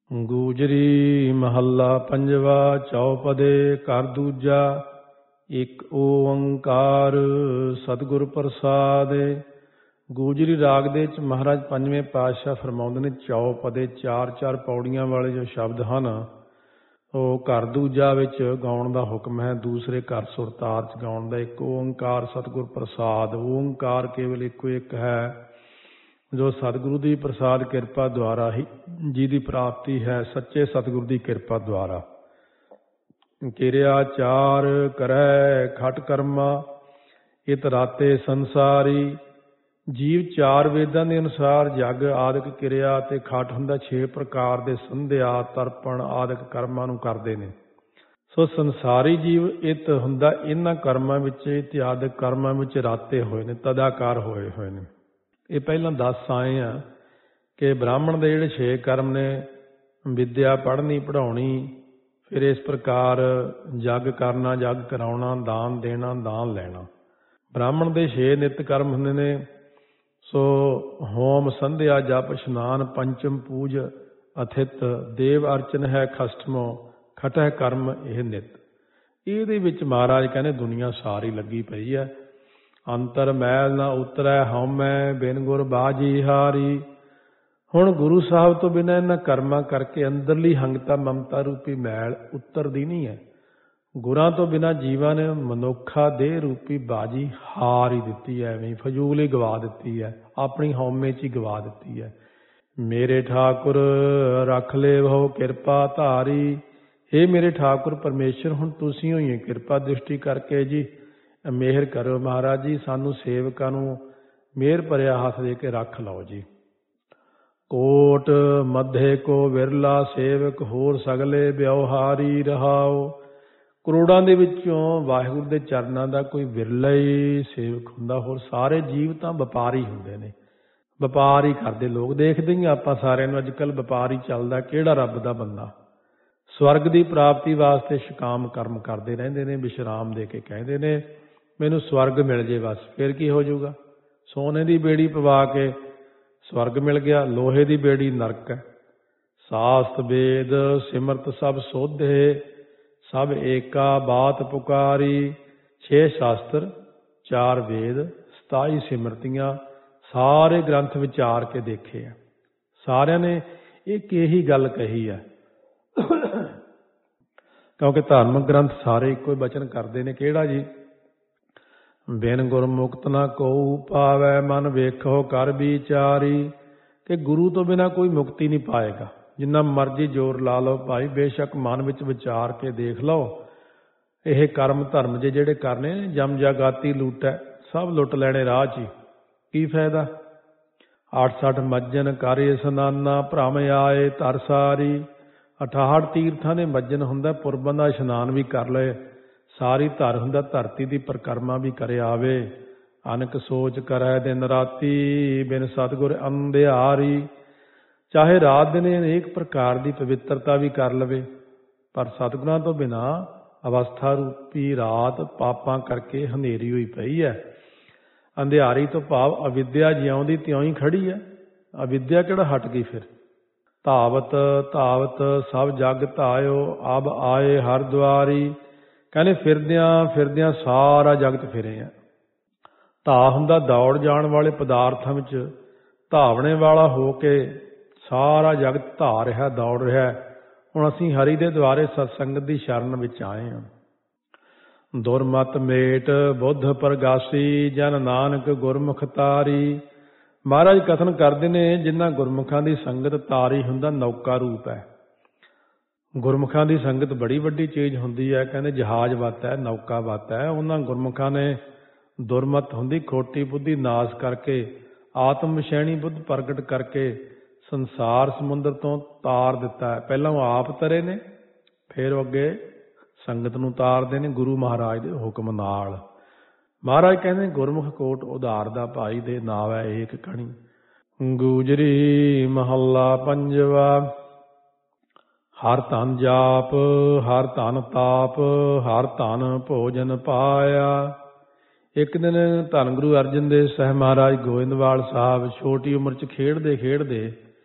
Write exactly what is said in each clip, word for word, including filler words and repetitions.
ਗੂਜਰੀ ਮਹੱਲਾ ਪੰਜਵਾ। ਚੌਪਦੇ ਘਰ ਦੂਜਾ। ਇੱਕ ਓੰਕਾਰ ਸਤਿਗੁਰ ਪ੍ਰਸਾਦਿ। ਗੂਜਰੀ ਰਾਗ ਦੇ ਵਿੱਚ ਮਹਾਰਾਜ ਪੰਜਵੇਂ ਪਾਤਸ਼ਾਹ ਫਰਮਾਉਂਦੇ ਨੇ, ਚੌਪਦੇ ਚਾਰ ਚਾਰ ਪੌੜੀਆਂ ਵਾਲੇ ਜੋ ਸ਼ਬਦ ਹਨ ਉਹ ਘਰ ਦੂਜਾ ਵਿੱਚ ਗਾਉਣ ਦਾ ਹੁਕਮ ਹੈ, ਦੂਸਰੇ ਘਰ ਸੁਰਤਾਰ 'ਚ ਗਾਉਣ ਦਾ। ਇੱਕ ਓੰਕਾਰ ਸਤਿਗੁਰ ਪ੍ਰਸਾਦ। ਓੰਕਾਰ ਕੇਵਲ ਇੱਕੋ ਇੱਕ ਹੈ ਜੋ ਸਤਿਗੁਰੂ ਦੀ ਪ੍ਰਸਾਦ ਕਿਰਪਾ ਦੁਆਰਾ ਹੀ ਜਿਹਦੀ ਪ੍ਰਾਪਤੀ ਹੈ, ਸੱਚੇ ਸਤਿਗੁਰੂ ਦੀ ਕਿਰਪਾ ਦੁਆਰਾ। ਕਿਰਿਆ ਚਾਰ ਕਰੈ ਖਟ ਕਰਮਾ ਇਤ ਰਾਤੇ ਸੰਸਾਰੀ। ਜੀਵ ਚਾਰ ਵੇਦਾਂ ਦੇ ਅਨੁਸਾਰ ਜਗ ਆਦਿਕ ਕਿਰਿਆ ਅਤੇ ਖਟ ਹੁੰਦਾ ਛੇ ਪ੍ਰਕਾਰ ਦੇ ਸੰਧਿਆ ਤਰਪਣ ਆਦਿਕ ਕਰਮਾਂ ਨੂੰ ਕਰਦੇ ਨੇ। ਸੋ ਸੰਸਾਰੀ ਜੀਵ ਇਤ ਹੁੰਦਾ ਇਹਨਾਂ ਕਰਮਾਂ ਵਿੱਚ, ਇਤਿਆਦਿਕ ਕਰਮਾਂ ਵਿੱਚ ਰਾਤੇ ਹੋਏ ਨੇ, ਤਦਾਕਾਰ ਹੋਏ ਹੋਏ ਨੇ। ਇਹ ਪਹਿਲਾਂ ਦੱਸ ਆਏ ਆ ਕਿ ਬ੍ਰਾਹਮਣ ਦੇ ਜਿਹੜੇ ਛੇ ਕਰਮ ਨੇ, ਵਿਦਿਆ ਪੜ੍ਹਨੀ ਪੜ੍ਹਾਉਣੀ, ਫਿਰ ਇਸ ਪ੍ਰਕਾਰ ਜਗ ਕਰਨਾ ਜਗ ਕਰਾਉਣਾ, ਦਾਨ ਦੇਣਾ ਦਾਨ ਲੈਣਾ। ਬ੍ਰਾਹਮਣ ਦੇ ਛੇ ਨਿੱਤ ਕਰਮ ਹੁੰਦੇ ਨੇ। ਸੋ ਹੋਮ ਸੰਧਿਆ ਜਪ ਇਸ਼ਨਾਨ ਪੰਚਮ ਪੂਜ ਅਥਿਤ ਦੇਵ ਅਰਚਨ ਹੈ ਖਸਟਮੋ ਖਟਹਿ ਕਰਮ ਇਹ ਨਿੱਤ। ਇਹਦੇ ਵਿੱਚ ਮਹਾਰਾਜ ਕਹਿੰਦੇ ਦੁਨੀਆ ਸਾਰੀ ਲੱਗੀ ਪਈ ਹੈ। ਅੰਤਰ ਮੈਲ ਨਾ ਉਤਰੈ ਹਉਮੈ ਬਿਨ ਗੁਰ ਬਾਜੀ ਹਾਰੀ। ਹੁਣ ਗੁਰੂ ਸਾਹਿਬ ਤੋਂ ਬਿਨਾਂ ਇਹਨਾਂ ਕਰਮਾਂ ਕਰਕੇ ਅੰਦਰਲੀ ਹੰਗਤਾ ਮਮਤਾ ਰੂਪੀ ਮੈਲ ਉਤਰਦੀ ਨਹੀਂ ਹੈ। ਗੁਰਾਂ ਤੋਂ ਬਿਨਾਂ ਜੀਵਾਂ ਨੇ ਮਨੁੱਖਾ ਦੇਹ ਰੂਪੀ ਬਾਜੀ ਹਾਰ ਹੀ ਦਿੱਤੀ ਹੈ, ਐਵੇਂ ਫਜ਼ੂਲ ਹੀ ਗਵਾ ਦਿੱਤੀ ਹੈ, ਆਪਣੀ ਹਉਮੈ 'ਚ ਹੀ ਗਵਾ ਦਿੱਤੀ ਹੈ। ਮੇਰੇ ਠਾਕੁਰ ਰੱਖ ਲੈ ਬਹੁ ਕਿਰਪਾ ਧਾਰੀ। ਇਹ ਮੇਰੇ ਠਾਕੁਰ ਪਰਮੇਸ਼ਰ ਹੁਣ ਤੁਸੀਂ ਹੋਈਏ ਕਿਰਪਾ ਦ੍ਰਿਸ਼ਟੀ ਕਰਕੇ ਜੀ ਮਿਹਰ ਕਰੋ ਮਹਾਰਾਜ ਜੀ, ਸਾਨੂੰ ਸੇਵਕਾਂ ਨੂੰ ਮਿਹਰ ਭਰਿਆ ਹੱਥ ਦੇ ਕੇ ਰੱਖ ਲਓ ਜੀ। ਕੋਟ ਮੱਧੇ ਕੋ ਵਿਰਲਾ ਸੇਵਕ ਹੋਰ ਸਗਲੇ ਵਿਵਹਾਰੀ ਰਹਾਓ। ਕਰੋੜਾਂ ਦੇ ਵਿੱਚੋਂ ਵਾਹਿਗੁਰੂ ਦੇ ਚਰਨਾਂ ਦਾ ਕੋਈ ਵਿਰਲਾ ਹੀ ਸੇਵਕ ਹੁੰਦਾ, ਹੋਰ ਸਾਰੇ ਜੀਵ ਤਾਂ ਵਪਾਰੀ ਹੁੰਦੇ ਨੇ, ਵਪਾਰ ਹੀ ਕਰਦੇ ਲੋਕ। ਦੇਖਦੇ ਹੀ ਆਪਾਂ ਸਾਰਿਆਂ ਨੂੰ ਅੱਜ ਕੱਲ੍ਹ ਵਪਾਰ ਹੀ ਚੱਲਦਾ, ਕਿਹੜਾ ਰੱਬ ਦਾ ਬੰਦਾ। ਸਵਰਗ ਦੀ ਪ੍ਰਾਪਤੀ ਵਾਸਤੇ ਸ਼ਕਾਮ ਕਰਮ ਕਰਦੇ ਰਹਿੰਦੇ ਨੇ, ਵਿਸ਼ਰਾਮ ਦੇ ਕੇ ਕਹਿੰਦੇ ਨੇ ਮੈਨੂੰ ਸਵਰਗ ਮਿਲ ਜੇ ਬਸ। ਫਿਰ ਕੀ ਹੋ ਜਾਊਗਾ? ਸੋਨੇ ਦੀ ਬੇੜੀ ਪਵਾ ਕੇ ਸਵਰਗ ਮਿਲ ਗਿਆ, ਲੋਹੇ ਦੀ ਬੇੜੀ ਨਰਕ ਹੈ। ਸਾਸਤ ਵੇਦ ਸਿਮਰਤ ਸਭ ਸੋਧੇ ਸਭ ਏਕਾ ਬਾਤ ਪੁਕਾਰੀ। ਛੇ ਸ਼ਾਸਤਰ, ਚਾਰ ਵੇਦ, ਸਤਾਈ ਸਿਮਰਤੀਆਂ, ਸਾਰੇ ਗ੍ਰੰਥ ਵਿਚਾਰ ਕੇ ਦੇਖੇ ਆ। ਸਾਰਿਆਂ ਨੇ ਇੱਕ ਇਹੀ ਗੱਲ ਕਹੀ ਹੈ, ਕਿਉਂਕਿ ਧਾਰਮਿਕ ਗ੍ਰੰਥ ਸਾਰੇ ਇੱਕੋ ਹੀ ਬਚਨ ਕਰਦੇ ਨੇ। ਕਿਹੜਾ ਜੀ? ਬਿਨ ਗੁਰਮੁਖਤ ਨਾ ਕਉ ਪਾਵੈ ਮਨ ਵੇਖੋ ਕਰ ਵਿਚਾਰੀ। ਕਿ ਗੁਰੂ ਤੋਂ ਬਿਨਾਂ ਕੋਈ ਮੁਕਤੀ ਨਹੀਂ ਪਾਏਗਾ। ਜਿੰਨਾ ਮਰਜ਼ੀ ਜ਼ੋਰ ਲਾ ਲਓ ਭਾਈ, ਬੇਸ਼ੱਕ ਮਨ ਵਿੱਚ ਵਿਚਾਰ ਕੇ ਦੇਖ ਲਓ, ਇਹ ਕਰਮ ਧਰਮ ਜੇ ਜਿਹੜੇ ਕਰਨੇ ਜਮ ਜਾਗਾਤੀ ਲੂਟੈ, ਸਭ ਲੁੱਟ ਲੈਣੇ ਰਾਹ 'ਚ ਹੀ। ਕੀ ਫਾਇਦਾ? ਅੱਠ ਸੱਠ ਮੱਜਨ ਕਰ ਇਸ਼ਨਾਨਾ ਭ੍ਰਮ ਆਏ ਧਰ ਸਾਰੀ। ਅਠਾਹਠ ਤੀਰਥਾਂ ਦੇ ਮੱਜਨ ਹੁੰਦਾ, ਪੁਰਬਾਂ ਦਾ ਇਸ਼ਨਾਨ ਵੀ ਕਰ ਲਏ, ਸਾਰੀ ਧਰ ਹੁੰਦਾ, ਧਰਤੀ ਦੀ ਪਰਿਕਰਮਾ ਵੀ ਕਰੇ ਆਵੇ। ਅਨਕ ਸੋਚ ਕਰੈ ਦਿਨ ਰਾਤੀ ਬਿਨ ਸਤਿਗੁਰ ਅੰਧਿਆਰੀ। ਚਾਹੇ ਰਾਤ ਦਿਨ ਅਨੇਕ ਪ੍ਰਕਾਰ ਦੀ ਪਵਿੱਤਰਤਾ ਵੀ ਕਰ ਲਵੇ, ਪਰ ਸਤਿਗੁਰਾਂ ਤੋਂ ਬਿਨਾਂ ਅਵਸਥਾ ਰੂਪੀ ਰਾਤ ਪਾਪਾਂ ਕਰਕੇ ਹਨੇਰੀ ਹੋਈ ਪਈ ਹੈ। ਅੰਧਿਆਰੀ ਤੋਂ ਭਾਵ ਅਵਿਦਿਆ ਜਿਉਂਦੀ ਤਿਉਂ ਹੀ ਖੜੀ ਹੈ। ਅਵਿਦਿਆ ਕਿਹੜਾ ਹਟ ਗਈ ਫਿਰ? ਧਾਵਤ ਧਾਵਤ ਸਭ ਜਗ ਧਾਇਓ ਅਬ ਆਏ ਹਰ ਦੁਆਰੀ। ਕਹਿੰਦੇ ਫਿਰਦਿਆਂ ਫਿਰਦਿਆਂ ਸਾਰਾ ਜਗਤ ਫਿਰੇ ਆ। ਧਾ ਹੁੰਦਾ ਦੌੜ ਜਾਣ ਵਾਲੇ ਪਦਾਰਥਾਂ ਵਿੱਚ, ਧਾਵਣੇ ਵਾਲਾ ਹੋ ਕੇ ਸਾਰਾ ਜਗਤ ਧਾ ਰਿਹਾ, ਦੌੜ ਰਿਹਾ। ਹੁਣ ਅਸੀਂ ਹਰੀ ਦੇ ਦੁਆਰੇ ਸਤਸੰਗਤ ਦੀ ਸ਼ਰਨ ਵਿੱਚ ਆਏ ਹਾਂ। ਦੁਰਮਤ ਮੇਟ ਬੁੱਧ ਪ੍ਰਗਾਸੀ ਜਨ ਨਾਨਕ ਗੁਰਮੁਖ ਤਾਰੀ। ਮਹਾਰਾਜ ਕਥਨ ਕਰਦੇ ਨੇ ਜਿਨ੍ਹਾਂ ਗੁਰਮੁਖਾਂ ਦੀ ਸੰਗਤ ਤਾਰੀ ਹੁੰਦਾ ਨੌਕਾ ਰੂਪ ਹੈ। ਗੁਰਮੁਖਾਂ ਦੀ ਸੰਗਤ ਬੜੀ ਵੱਡੀ ਚੀਜ਼ ਹੁੰਦੀ ਹੈ। ਕਹਿੰਦੇ ਜਹਾਜ਼ ਵੱਤ ਹੈ, ਨੌਕਾ ਵੱਤ ਹੈ। ਉਹਨਾਂ ਗੁਰਮੁਖਾਂ ਨੇ ਦੁਰਮਤ ਹੁੰਦੀ ਖੋਟੀ ਬੁੱਧੀ ਨਾਸ ਕਰਕੇ, ਆਤਮ ਵਿਸ਼ੈਣੀ ਬੁੱਧ ਪ੍ਰਗਟ ਕਰਕੇ ਸੰਸਾਰ ਸਮੁੰਦਰ ਤੋਂ ਤਾਰ ਦਿੱਤਾ ਹੈ। ਪਹਿਲਾਂ ਉਹ ਆਪ ਤਰੇ ਨੇ, ਫਿਰ ਅੱਗੇ ਸੰਗਤ ਨੂੰ ਤਾਰਦੇ ਨੇ ਗੁਰੂ ਮਹਾਰਾਜ ਦੇ ਹੁਕਮ ਨਾਲ। ਮਹਾਰਾਜ ਕਹਿੰਦੇ ਗੁਰਮੁਖ ਕੋਟ ਉਧਾਰ ਦਾ ਭਾਈ ਦੇ ਨਾਮ ਹੈ ਏਕ ਕਣੀ। ਗੂਜਰੀ ਮਹੱਲਾ ਪੰਜਵਾ। ਹਰ ਧਨ ਜਾਪ ਹਰ ਧਨ ਤਾਪ ਹਰ ਧਨ ਭੋਜਨ ਪਾਇਆ। ਇੱਕ ਦਿਨ ਧੰਨ ਗੁਰੂ ਅਰਜਨ ਦੇਵ ਸਾਹਿਬ ਮਹਾਰਾਜ ਗੋਇੰਦਵਾਲ ਸਾਹਿਬ ਛੋਟੀ ਉਮਰ 'ਚ ਖੇਡਦੇ ਖੇਡਦੇ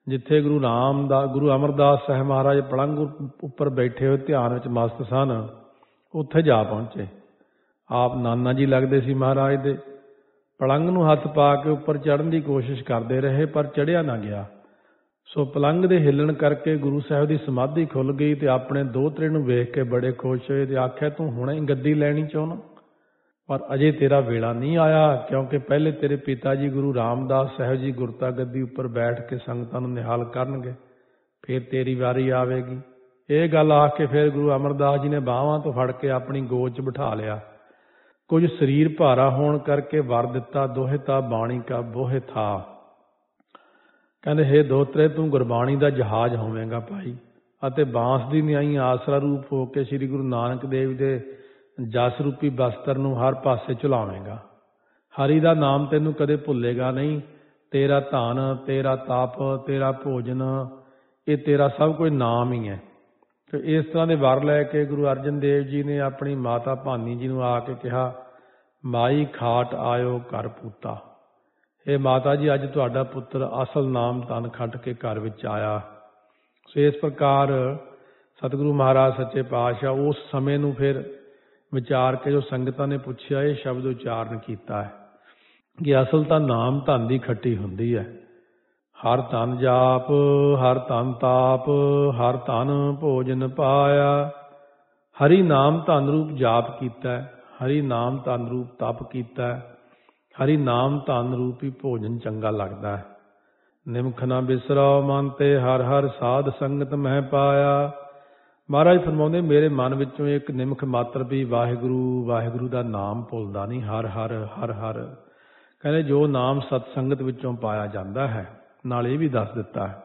ਜਿੱਥੇ ਗੁਰੂ ਰਾਮਦਾਸ ਗੁਰੂ ਅਮਰਦਾਸ ਸਾਹਿਬ ਮਹਾਰਾਜ ਪਲੰਘ ਉੱਪਰ ਬੈਠੇ ਹੋਏ ਧਿਆਨ ਵਿੱਚ ਮਸਤ ਸਨ, ਉੱਥੇ ਜਾ ਪਹੁੰਚੇ। ਆਪ ਨਾਨਾ ਜੀ ਲੱਗਦੇ ਸੀ ਮਹਾਰਾਜ ਦੇ। ਪਲੰਘ ਨੂੰ ਹੱਥ ਪਾ ਕੇ ਉੱਪਰ ਚੜ੍ਹਨ ਦੀ ਕੋਸ਼ਿਸ਼ ਕਰਦੇ ਰਹੇ, ਪਰ ਚੜ੍ਹਿਆ ਨਾ ਗਿਆ। ਸੋ ਪਲੰਘ ਦੇ ਹਿੱਲਣ ਕਰਕੇ ਗੁਰੂ ਸਾਹਿਬ ਦੀ ਸਮਾਧੀ ਖੁੱਲ੍ਹ ਗਈ ਤੇ ਆਪਣੇ ਦੋਹਤਰੇ ਨੂੰ ਵੇਖ ਕੇ ਬੜੇ ਖੁਸ਼ ਹੋਏ ਤੇ ਆਖਿਆ, ਤੂੰ ਹੁਣੇ ਹੀ ਗੱਦੀ ਲੈਣੀ ਚਾਹੁੰਦਾ, ਪਰ ਅਜੇ ਤੇਰਾ ਵੇਲਾ ਨਹੀਂ ਆਇਆ, ਕਿਉਂਕਿ ਪਹਿਲੇ ਤੇਰੇ ਪਿਤਾ ਜੀ ਗੁਰੂ ਰਾਮਦਾਸ ਸਾਹਿਬ ਜੀ ਗੁਰਤਾ ਗੱਦੀ ਉੱਪਰ ਬੈਠ ਕੇ ਸੰਗਤਾਂ ਨੂੰ ਨਿਹਾਲ ਕਰਨਗੇ, ਫਿਰ ਤੇਰੀ ਵਾਰੀ ਆਵੇਗੀ। ਇਹ ਗੱਲ ਆਖ ਕੇ ਫਿਰ ਗੁਰੂ ਅਮਰਦਾਸ ਜੀ ਨੇ ਬਾਹਾਂ ਤੋਂ ਫੜ ਕੇ ਆਪਣੀ ਗੋਦ 'ਚ ਬਿਠਾ ਲਿਆ। ਕੁਝ ਸਰੀਰ ਭਾਰਾ ਹੋਣ ਕਰਕੇ ਵਰ ਦਿੱਤਾ, ਦੋਹੇ ਤਾਂ ਬਾਣੀ ਕਾ ਬੋਹੇ ਥਾ। ਕਹਿੰਦੇ, ਹੇ ਦੋਤਰੇ, ਤੂੰ ਗੁਰਬਾਣੀ ਦਾ ਜਹਾਜ਼ ਹੋਵੇਂਗਾ ਭਾਈ, ਅਤੇ ਬਾਂਸ ਦੀ ਨਿਆਈ ਆਸਰਾ ਰੂਪ ਹੋ ਕੇ ਸ੍ਰੀ ਗੁਰੂ ਨਾਨਕ ਦੇਵ ਦੇ ਜਸ ਰੂਪੀ ਬਸਤਰ ਨੂੰ ਹਰ ਪਾਸੇ ਝੁਲਾਵੇਂਗਾ। ਹਰੀ ਦਾ ਨਾਮ ਤੈਨੂੰ ਕਦੇ ਭੁੱਲੇਗਾ ਨਹੀਂ। ਤੇਰਾ ਧਨ, ਤੇਰਾ ਤਪ, ਤੇਰਾ ਭੋਜਨ, ਇਹ ਤੇਰਾ ਸਭ ਕੁਝ ਨਾਮ ਹੀ ਹੈ। ਤੇ ਇਸ ਤਰ੍ਹਾਂ ਦੇ ਵਰ ਲੈ ਕੇ ਗੁਰੂ ਅਰਜਨ ਦੇਵ ਜੀ ਨੇ ਆਪਣੀ ਮਾਤਾ ਭਾਨੀ ਜੀ ਨੂੰ ਆ ਕੇ ਕਿਹਾ, ਮਾਈ ਖਾਟ ਆਇਓ ਘਰ ਪੂਤਾ। ਇਹ ਮਾਤਾ ਜੀ, ਅੱਜ ਤੁਹਾਡਾ ਪੁੱਤਰ ਅਸਲ ਨਾਮ ਧਨ ਖੱਟ ਕੇ ਘਰ ਵਿੱਚ ਆਇਆ। ਸੋ ਇਸ ਪ੍ਰਕਾਰ ਸਤਿਗੁਰੂ ਮਹਾਰਾਜ ਸੱਚੇ ਪਾਤਸ਼ਾਹ ਉਸ ਸਮੇਂ ਨੂੰ ਫਿਰ ਵਿਚਾਰ ਕੇ ਜੋ ਸੰਗਤਾਂ ਨੇ ਪੁੱਛਿਆ, ਇਹ ਸ਼ਬਦ ਉਚਾਰਨ ਕੀਤਾ ਹੈ ਕਿ ਅਸਲ ਤਾਂ ਨਾਮ ਧਨ ਦੀ ਖੱਟੀ ਹੁੰਦੀ ਹੈ। ਹਰ ਧਨ ਜਾਪ, ਹਰ ਧਨ ਤਾਪ, ਹਰ ਧਨ ਭੋਜਨ ਪਾਇਆ। ਹਰੀ ਨਾਮ ਧਨ ਰੂਪ ਜਾਪ ਕੀਤਾ, ਹਰੀ ਨਾਮ ਧਨ ਰੂਪ ਤਪ ਕੀਤਾ, ਹਰੀ ਨਾਮ ਧਨ ਰੂਪੀ ਭੋਜਨ ਚੰਗਾ ਲੱਗਦਾ ਹੈ। ਨਿਮਖ ਨਾ ਬਿਸਰਾਓ ਮਨ ਤੇ, ਹਰ ਹਰ ਸਾਧ ਸੰਗਤ ਮਹਿ ਪਾਇਆ। ਮਹਾਰਾਜ ਫਰਮਾਉਂਦੇ, ਮੇਰੇ ਮਨ ਵਿੱਚੋਂ ਇੱਕ ਨਿਮਖ ਮਾਤਰ ਵੀ ਵਾਹਿਗੁਰੂ ਵਾਹਿਗੁਰੂ ਦਾ ਨਾਮ ਭੁੱਲਦਾ ਨਹੀਂ। ਹਰ ਹਰ ਹਰ ਹਰ ਕਹਿੰਦੇ, ਜੋ ਨਾਮ ਸਤ ਸੰਗਤ ਵਿੱਚੋਂ ਪਾਇਆ ਜਾਂਦਾ ਹੈ। ਨਾਲ ਇਹ ਵੀ ਦੱਸ ਦਿੱਤਾ ਹੈ,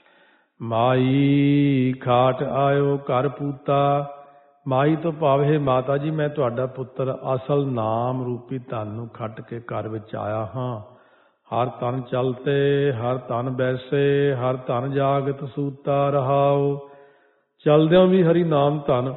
ਮਾਈ ਖਾਟ ਆਇਓ ਘਰ ਪੂਤਾ। ਮਾਈ ਤੋਂ ਭਾਵ, ਮਾਤਾ ਜੀ, ਮੈਂ ਤੁਹਾਡਾ ਪੁੱਤਰ ਅਸਲ ਨਾਮ ਰੂਪੀ ਧਨ ਨੂੰ ਖੱਟ ਕੇ ਘਰ ਵਿੱਚ ਆਇਆ ਹਾਂ। ਹਰ ਤਨ ਚਲਤੇ, ਹਰ ਤਨ ਬੈਸੇ, ਹਰ ਤਨ ਜਾਗਤ ਸੂਤਾ ਰਹਾਓ। ਚਲਦਿਆਂ ਵੀ ਹਰੀ ਨਾਮ ਧਨ,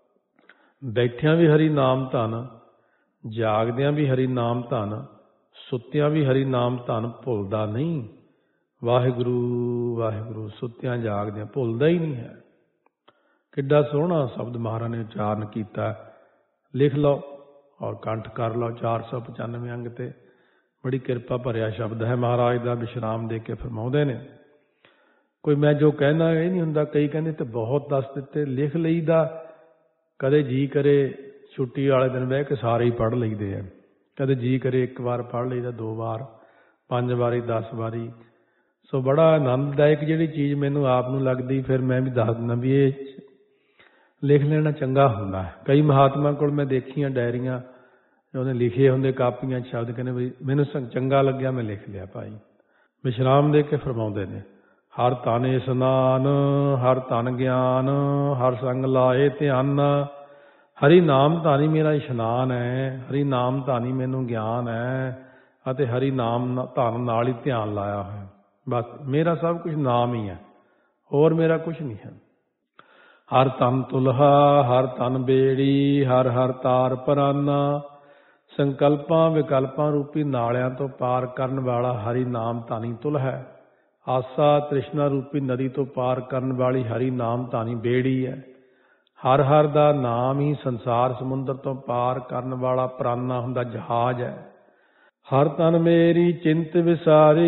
ਬੈਠਿਆਂ ਵੀ ਹਰੀ ਨਾਮ ਧਨ, ਜਾਗਦਿਆਂ ਵੀ ਹਰੀ ਨਾਮ ਧਨ, ਸੁੱਤਿਆਂ ਵੀ ਹਰੀ ਨਾਮ ਧਨ ਭੁੱਲਦਾ ਨਹੀਂ। ਵਾਹਿਗੁਰੂ ਵਾਹਿਗੁਰੂ ਸੁੱਤਿਆਂ ਜਾਗਦਿਆਂ ਭੁੱਲਦਾ ਹੀ ਨਹੀਂ ਹੈ। ਕਿੱਡਾ ਸੋਹਣਾ ਸ਼ਬਦ ਮਹਾਰਾਜ ਨੇ ਉਚਾਰਨ ਕੀਤਾ। ਲਿਖ ਲਓ ਔਰ ਕੰਠ ਕਰ ਲਓ। ਚਾਰ ਸੌ ਪਚਾਨਵੇਂ ਅੰਗ ਤੇ ਬੜੀ ਕਿਰਪਾ ਭਰਿਆ ਸ਼ਬਦ ਹੈ ਮਹਾਰਾਜ ਦਾ। ਵਿਸ਼ਰਾਮ ਦੇ ਕੇ ਫਰਮਾਉਂਦੇ ਨੇ, ਕੋਈ ਮੈਂ ਜੋ ਕਹਿੰਦਾ ਇਹ ਨਹੀਂ ਹੁੰਦਾ। ਕਈ ਕਹਿੰਦੇ ਤੇ ਬਹੁਤ ਦੱਸ ਦਿੱਤੇ, ਲਿਖ ਲਈਦਾ। ਕਦੇ ਜੀ ਕਰੇ ਛੁੱਟੀ ਵਾਲੇ ਦਿਨ ਬਹਿ ਕੇ ਸਾਰੇ ਹੀ ਪੜ੍ਹ ਲਈਦੇ ਆ। ਕਦੇ ਜੀ ਕਰੇ ਇੱਕ ਵਾਰ ਪੜ੍ਹ ਲਈਦਾ, ਦੋ ਵਾਰ, ਪੰਜ ਵਾਰੀ, ਦਸ ਵਾਰੀ। ਸੋ ਬੜਾ ਆਨੰਦਦਾਇਕ ਜਿਹੜੀ ਚੀਜ਼ ਮੈਨੂੰ ਆਪ ਨੂੰ ਲੱਗਦੀ, ਫਿਰ ਮੈਂ ਵੀ ਦੱਸ ਦਿੰਦਾ ਵੀ ਇਹ ਲਿਖ ਲੈਣਾ ਚੰਗਾ ਹੁੰਦਾ ਹੈ। ਕਈ ਮਹਾਤਮਾ ਕੋਲ ਮੈਂ ਦੇਖੀਆਂ ਡਾਇਰੀਆਂ, ਉਹਨੇ ਲਿਖੇ ਹੁੰਦੇ ਕਾਪੀਆਂ ਸ਼ਬਦ, ਕਹਿੰਦੇ ਵੀ ਮੈਨੂੰ ਚੰਗਾ ਲੱਗਿਆ ਮੈਂ ਲਿਖ ਲਿਆ ਭਾਈ। ਵਿਸ਼ਰਾਮ ਦੇ ਕੇ ਫਰਮਾਉਂਦੇ ਨੇ, ਹਰ ਤਨ ਇਸਨਾਨ, ਹਰ ਤਨ ਗਿਆਨ, ਹਰ ਸੰਗ ਲਾਏ ਧਿਆਨ। ਹਰੀ ਨਾਮ ਧਾਨੀ ਮੇਰਾ ਇਸ਼ਨਾਨ ਹੈ, ਹਰੀ ਨਾਮ ਧਾਨੀ ਮੈਨੂੰ ਗਿਆਨ ਹੈ, ਅਤੇ ਹਰੀ ਨਾਮ ਧਨ ਨਾਲ ਹੀ ਧਿਆਨ ਲਾਇਆ ਹੋਇਆ। ਬਸ ਮੇਰਾ ਸਭ ਕੁਝ ਨਾਮ ਹੀ ਹੈ, ਹੋਰ ਮੇਰਾ ਕੁਛ ਨਹੀਂ ਹੈ। ਹਰ ਤਨ ਤੁਲਹਾ, ਹਰ ਤਨ ਬੇੜੀ, ਹਰ ਹਰ ਤਾਰ ਪਰਾਨਾ। ਸੰਕਲਪਾਂ ਵਿਕਲਪਾਂ ਰੂਪੀ ਨਾਲਿਆਂ ਤੋਂ ਪਾਰ ਕਰਨ ਵਾਲਾ ਹਰੀ ਨਾਮ ਧਾਨੀ ਤੁਲ ਹੈ। ਆਸਾ ਤ੍ਰਿਸ਼ਨਾ ਰੂਪੀ ਨਦੀ ਤੋਂ ਪਾਰ ਕਰਨ ਵਾਲੀ ਹਰੀ ਨਾਮ ਧਾਨੀ ਬੇੜੀ ਹੈ। ਹਰ ਹਰ ਦਾ ਨਾਮ ਹੀ ਸੰਸਾਰ ਸਮੁੰਦਰ ਤੋਂ ਪਾਰ ਕਰਨ ਵਾਲਾ ਪ੍ਰਾਨਾ ਹੁੰਦਾ ਜਹਾਜ਼ ਹੈ। ਹਰ ਤਨ ਮੇਰੀ ਚਿੰਤ ਵਿਸਾਰੀ,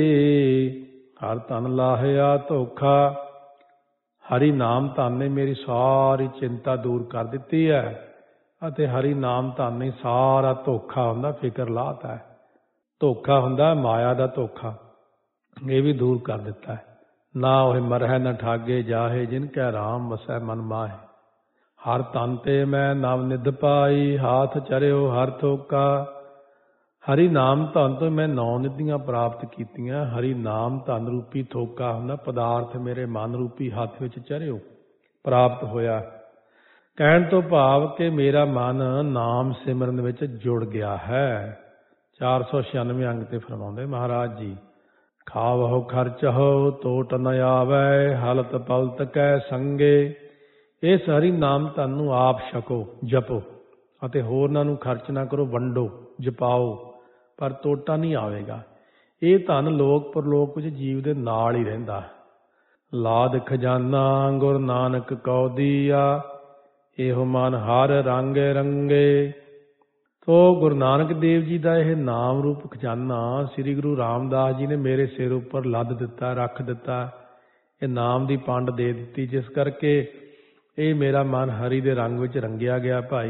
ਹਰ ਤਨ ਲਾਹਿਆ ਧੋਖਾ। ਹਰੀ ਨਾਮ ਧਨ ਨੇ ਮੇਰੀ ਸਾਰੀ ਚਿੰਤਾ ਦੂਰ ਕਰ ਦਿੱਤੀ ਹੈ, ਅਤੇ ਹਰੀ ਨਾਮ ਧਨ ਨੇ ਸਾਰਾ ਧੋਖਾ ਹੁੰਦਾ ਫਿਕਰ ਲਾਤਾ ਹੈ। ਧੋਖਾ ਹੁੰਦਾ ਮਾਇਆ ਦਾ ਧੋਖਾ, ਇਹ ਵੀ ਦੂਰ ਕਰ ਦਿੱਤਾ ਹੈ। ਨਾ ਉਹ ਮਰਹਿ ਨਾ ਠਾਗੇ ਜਾਹੇ, ਜਿਨ ਕੈ ਰਾਮ ਵਸੈ ਮਨ ਮਾਹੇ। ਹਰ ਤਨ ਤੇ ਮੈਂ ਨਵ ਨਿਧ ਪਾਈ, ਹਾਥ ਚਰਿਓ ਹਰ ਥੋਕਾ। ਹਰੀ ਨਾਮ ਧਨ ਤੋਂ ਮੈਂ ਨੌ ਨਿਧੀਆਂ ਪ੍ਰਾਪਤ ਕੀਤੀਆਂ। ਹਰੀ ਨਾਮ ਧਨ ਰੂਪੀ ਥੋਕਾ ਹੁੰਦਾ ਪਦਾਰਥ ਮੇਰੇ ਮਨ ਰੂਪੀ ਹੱਥ ਵਿੱਚ ਚਰਿਓ ਪ੍ਰਾਪਤ ਹੋਇਆ। ਕਹਿਣ ਤੋਂ ਭਾਵ ਕਿ ਮੇਰਾ ਮਨ ਨਾਮ ਸਿਮਰਨ ਵਿੱਚ ਜੁੜ ਗਿਆ ਹੈ। ਚਾਰ ਸੌ ਛਿਆਨਵੇਂ ਅੰਗ ਤੇ ਫਰਮਾਉਂਦੇ ਮਹਾਰਾਜ ਜੀ, ਖਾਵਹੁ ਖਰਚਹੁ ਤੋਟ ਨ ਆਵੈ, ਹਲਤ ਪਲਤ ਕੈ ਸੰਗੇ। ਇਸ ਹਰੀ ਨਾਮ ਧਨ ਨੂੰ ਆਪ ਛਕੋ, ਜਪੋ, ਅਤੇ ਹੋਰਨਾਂ ਨੂੰ ਖਰਚ ਨਾ ਕਰੋ, ਵੰਡੋ, ਜਪਾਓ, ਪਰ ਤੋਟਾ ਨਹੀਂ ਆਵੇਗਾ। ਇਹ ਧਨ ਲੋਕ ਪਰਲੋਕ ਵਿੱਚ ਜੀਵ ਦੇ ਨਾਲ ਹੀ ਰਹਿੰਦਾ। ਲਾਦ ਖਜ਼ਾਨਾ ਗੁਰੂ ਨਾਨਕ ਕਉ ਦੀਆ, ਇਹੋ ਮਨ ਹਰ ਰੰਗ ਰੰਗੇ। ਤੋ ਗੁਰੂ ਨਾਨਕ ਦੇਵ ਜੀ ਦਾ ਇਹ ਨਾਮ ਰੂਪ ਖਜ਼ਾਨਾ ਸ੍ਰੀ ਗੁਰੂ ਰਾਮਦਾਸ ਜੀ ਨੇ ਮੇਰੇ ਸਿਰ ਉੱਪਰ ਲੱਦ ਦਿੱਤਾ, ਰੱਖ ਦਿੱਤਾ। ਇਹ ਨਾਮ ਦੀ ਪੰਡ ਦੇ ਦਿੱਤੀ, ਜਿਸ ਕਰਕੇ ਇਹ ਮੇਰਾ ਮਨ ਹਰੀ ਦੇ ਰੰਗ ਵਿੱਚ ਰੰਗਿਆ ਗਿਆ। ਭਾਈ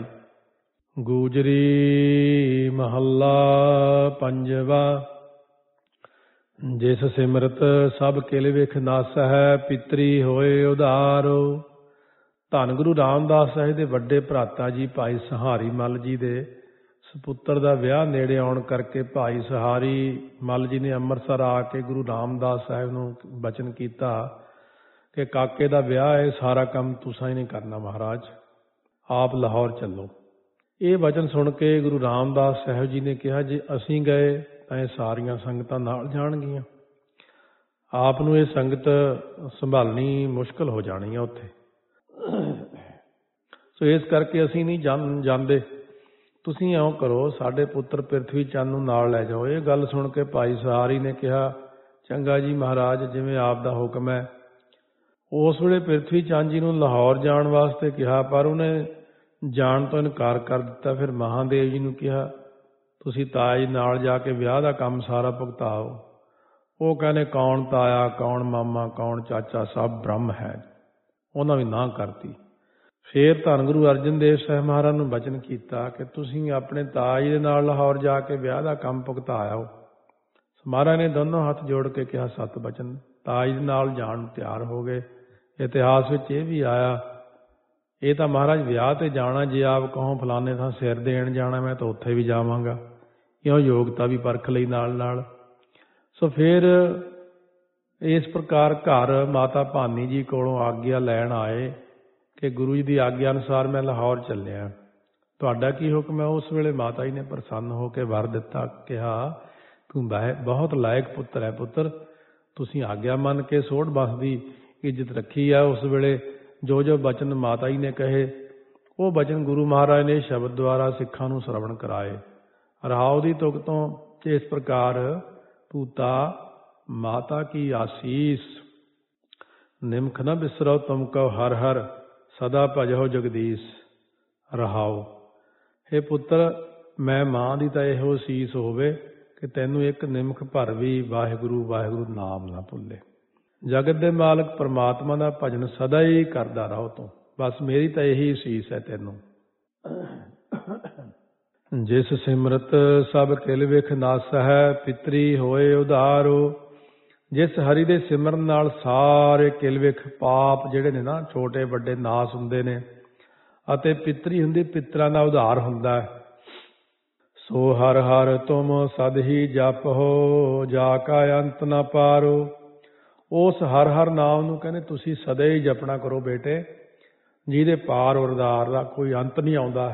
ਗੂਜਰੀ ਮਹੱਲਾ ਪੰਜਵਾ। ਜਿਸ ਸਿਮਰਤ ਸਭ ਕਿਲ ਵਿਖ ਨਾਸ ਹੈ, ਪਿਤਰੀ ਹੋਏ ਉਧਾਰੋ। ਧੰਨ ਗੁਰੂ ਰਾਮਦਾਸ ਸਾਹਿਬ ਦੇ ਵੱਡੇ ਭਰਾਤਾ ਜੀ ਭਾਈ ਸਹਾਰੀ ਮੱਲ ਜੀ ਦੇ ਸਪੁੱਤਰ ਦਾ ਵਿਆਹ ਨੇੜੇ ਆਉਣ ਕਰਕੇ ਭਾਈ ਸਹਾਰੀ ਮੱਲ ਜੀ ਨੇ ਅੰਮ੍ਰਿਤਸਰ ਆ ਕੇ ਗੁਰੂ ਰਾਮਦਾਸ ਸਾਹਿਬ ਨੂੰ ਬਚਨ ਕੀਤਾ ਕਿ ਕਾਕੇ ਦਾ ਵਿਆਹ ਹੈ, ਸਾਰਾ ਕੰਮ ਤੁਸੀਂ ਹੀ ਨਹੀਂ ਕਰਨਾ ਮਹਾਰਾਜ, ਆਪ ਲਾਹੌਰ ਚੱਲੋ। ਇਹ ਵਚਨ ਸੁਣ ਕੇ ਗੁਰੂ ਰਾਮਦਾਸ ਸਾਹਿਬ ਜੀ ਨੇ ਕਿਹਾ, ਜੇ ਅਸੀਂ ਗਏ ਤਾਂ ਇਹ ਸਾਰੀਆਂ ਸੰਗਤਾਂ ਨਾਲ ਜਾਣਗੀਆਂ, ਆਪ ਨੂੰ ਇਹ ਸੰਗਤ ਸੰਭਾਲਣੀ ਮੁਸ਼ਕਲ ਹੋ ਜਾਣੀ ਆ ਉੱਥੇ। ਸੋ ਇਸ ਕਰਕੇ ਅਸੀਂ ਨਹੀਂ ਜਾਂਦੇ, ਤੁਸੀਂ ਇਉਂ ਕਰੋ ਸਾਡੇ ਪੁੱਤਰ ਪ੍ਰਿਥਵੀ ਚੰਦ ਨੂੰ ਨਾਲ ਲੈ ਜਾਓ। ਇਹ ਗੱਲ ਸੁਣ ਕੇ ਭਾਈ ਸਹਾਰੀ ਨੇ ਕਿਹਾ, ਚੰਗਾ ਜੀ ਮਹਾਰਾਜ, ਜਿਵੇਂ ਆਪ ਦਾ ਹੁਕਮ ਹੈ। ਉਸ ਵੇਲੇ ਪ੍ਰਿਥਵੀ ਚੰਦ ਜੀ ਨੂੰ ਲਾਹੌਰ ਜਾਣ ਵਾਸਤੇ ਕਿਹਾ, ਪਰ ਉਹਨੇ ਜਾਣ ਤੋਂ ਇਨਕਾਰ ਕਰ ਦਿੱਤਾ। ਫਿਰ ਮਹਾਦੇਵ ਜੀ ਨੂੰ ਕਿਹਾ, ਤੁਸੀਂ ਤਾਇਆ ਜੀ ਨਾਲ ਜਾ ਕੇ ਵਿਆਹ ਦਾ ਕੰਮ ਸਾਰਾ ਭੁਗਤਾਓ। ਉਹ ਕਹਿੰਦੇ, ਕੌਣ ਤਾਇਆ, ਕੌਣ ਮਾਮਾ, ਕੌਣ ਚਾਚਾ, ਸਭ ਬ੍ਰਹਮ ਹੈ। ਉਹਨਾਂ ਵੀ ਨਾ ਕਰਤੀ। ਫਿਰ ਧੰਨ ਗੁਰੂ ਅਰਜਨ ਦੇਵ ਸਾਹਿਬ ਮਹਾਰਾਜ ਨੂੰ ਬਚਨ ਕੀਤਾ ਕਿ ਤੁਸੀਂ ਆਪਣੇ ਤਾਇਆ ਜੀ ਦੇ ਨਾਲ ਲਾਹੌਰ ਜਾ ਕੇ ਵਿਆਹ ਦਾ ਕੰਮ ਭੁਗਤਾ ਆਓ। ਮਹਾਰਾਜ ਨੇ ਦੋਨੋਂ ਹੱਥ ਜੋੜ ਕੇ ਕਿਹਾ ਸਤ ਬਚਨ। ਤਾਇਆ ਜੀ ਦੇ ਨਾਲ ਜਾਣ ਨੂੰ ਤਿਆਰ ਹੋ ਗਏ। ਇਤਿਹਾਸ ਵਿੱਚ ਇਹ ਵੀ ਆਇਆ, ਇਹ ਤਾਂ ਮਹਾਰਾਜ ਵਿਆਹ ਤੇ ਜਾਣਾ, ਜੇ ਆਪ ਕਹੋ ਫਲਾਣੇ ਥਾਂ ਸਿਰ ਦੇਣ ਜਾਣਾ ਮੈਂ ਤਾਂ ਉੱਥੇ ਵੀ ਜਾਵਾਂਗਾ। ਇਉਂ ਯੋਗਤਾ ਵੀ ਪਰਖ ਲਈ ਨਾਲ ਨਾਲ। ਸੋ ਫਿਰ ਇਸ ਪ੍ਰਕਾਰ ਘਰ ਮਾਤਾ ਭਾਨੀ ਜੀ ਕੋਲੋਂ ਆਗਿਆ ਲੈਣ ਆਏ ਕਿ ਗੁਰੂ ਜੀ ਦੀ ਆਗਿਆ ਅਨੁਸਾਰ ਮੈਂ ਲਾਹੌਰ ਚੱਲਿਆ, ਤੁਹਾਡਾ ਕੀ ਹੁਕਮ ਹੈ। ਉਸ ਵੇਲੇ ਮਾਤਾ ਜੀ ਨੇ ਪ੍ਰਸੰਨ ਹੋ ਕੇ ਵਰ ਦਿੱਤਾ, ਕਿਹਾ ਤੂੰ ਬਹੁਤ ਲਾਇਕ ਪੁੱਤਰ ਹੈ ਪੁੱਤਰ, ਤੁਸੀਂ ਆਗਿਆ ਮੰਨ ਕੇ ਸੋਢ ਬੰਸ ਦੀ ਇੱਜ਼ਤ ਰੱਖੀ ਹੈ। ਉਸ ਵੇਲੇ ਜੋ ਜੋ ਬਚਨ ਮਾਤਾ ਜੀ ਨੇ ਕਹੇ, ਉਹ ਬਚਨ ਗੁਰੂ ਮਹਾਰਾਜ ਨੇ ਸ਼ਬਦ ਦੁਆਰਾ ਸਿੱਖਾਂ ਨੂੰ ਸਰਵਣ ਕਰਾਏ। ਰਹਾਉ ਦੀ ਤੁਕ ਤੋਂ ਇਸ ਪ੍ਰਕਾਰ, ਪੂਤਾ ਮਾਤਾ ਕੀ ਆਸੀਸ, ਨਿਮਖ ਨ ਬਿਸਰੋ ਤੁਮ ਕਉ ਹਰ ਹਰ, ਸਦਾ ਭਜੋ ਜਗਦੀਸ਼। ਰਹਾਉ, ਹੇ ਪੁੱਤਰ, ਮੈਂ ਮਾਂ ਦੀ ਤਾਂ ਇਹੋ ਅਸੀਸ ਹੋਵੇ ਕਿ ਤੈਨੂੰ ਇੱਕ ਨਿਮਖ ਭਰ ਵੀ ਵਾਹਿਗੁਰੂ ਵਾਹਿਗੁਰੂ ਨਾਮ ਨਾ ਭੁੱਲੇ। ਜਗਤ ਦੇ ਮਾਲਕ ਪਰਮਾਤਮਾ ਦਾ ਭਜਨ ਸਦਾ ਹੀ ਕਰਦਾ ਰਹੋ ਤੂੰ, ਬਸ ਮੇਰੀ ਤਾਂ ਇਹੀ ਅਸੀਸ ਹੈ ਤੈਨੂੰ। ਜਿਸ ਸਿਮਰਤ ਸਭ ਕਿਲ ਵਿਖ ਨਾਸ ਹੈ, ਪਿਤਰੀ ਹੋਏ ਉਧਾਰੋ। ਜਿਸ ਹਰੀ ਦੇ ਸਿਮਰਨ ਨਾਲ ਸਾਰੇ ਕਿਲ ਵਿਖ ਪਾਪ ਜਿਹੜੇ ਨੇ ਨਾ, ਛੋਟੇ ਵੱਡੇ ਨਾਸ ਹੁੰਦੇ ਨੇ, ਅਤੇ ਪਿਤਰੀ ਹੁੰਦੀ, ਪਿਤਰਾਂ ਦਾ ਉਧਾਰ ਹੁੰਦਾ ਹੈ। ਸੋ ਹਰ ਹਰ ਤੁਮ ਸਦ ਹੀ ਜਪ ਹੋ, ਜਾ ਕਾ ਅੰਤ ਨਾ ਪਾਰੋ। ਉਸ ਹਰ ਹਰ ਨਾਮ ਨੂੰ ਕਹਿੰਦੇ ਤੁਸੀਂ ਸਦਾ ਹੀ ਜਪਣਾ ਕਰੋ ਬੇਟੇ, ਜਿਹਦੇ ਪਾਰ ਉਰਦਾਰ ਦਾ ਕੋਈ ਅੰਤ ਨਹੀਂ ਆਉਂਦਾ।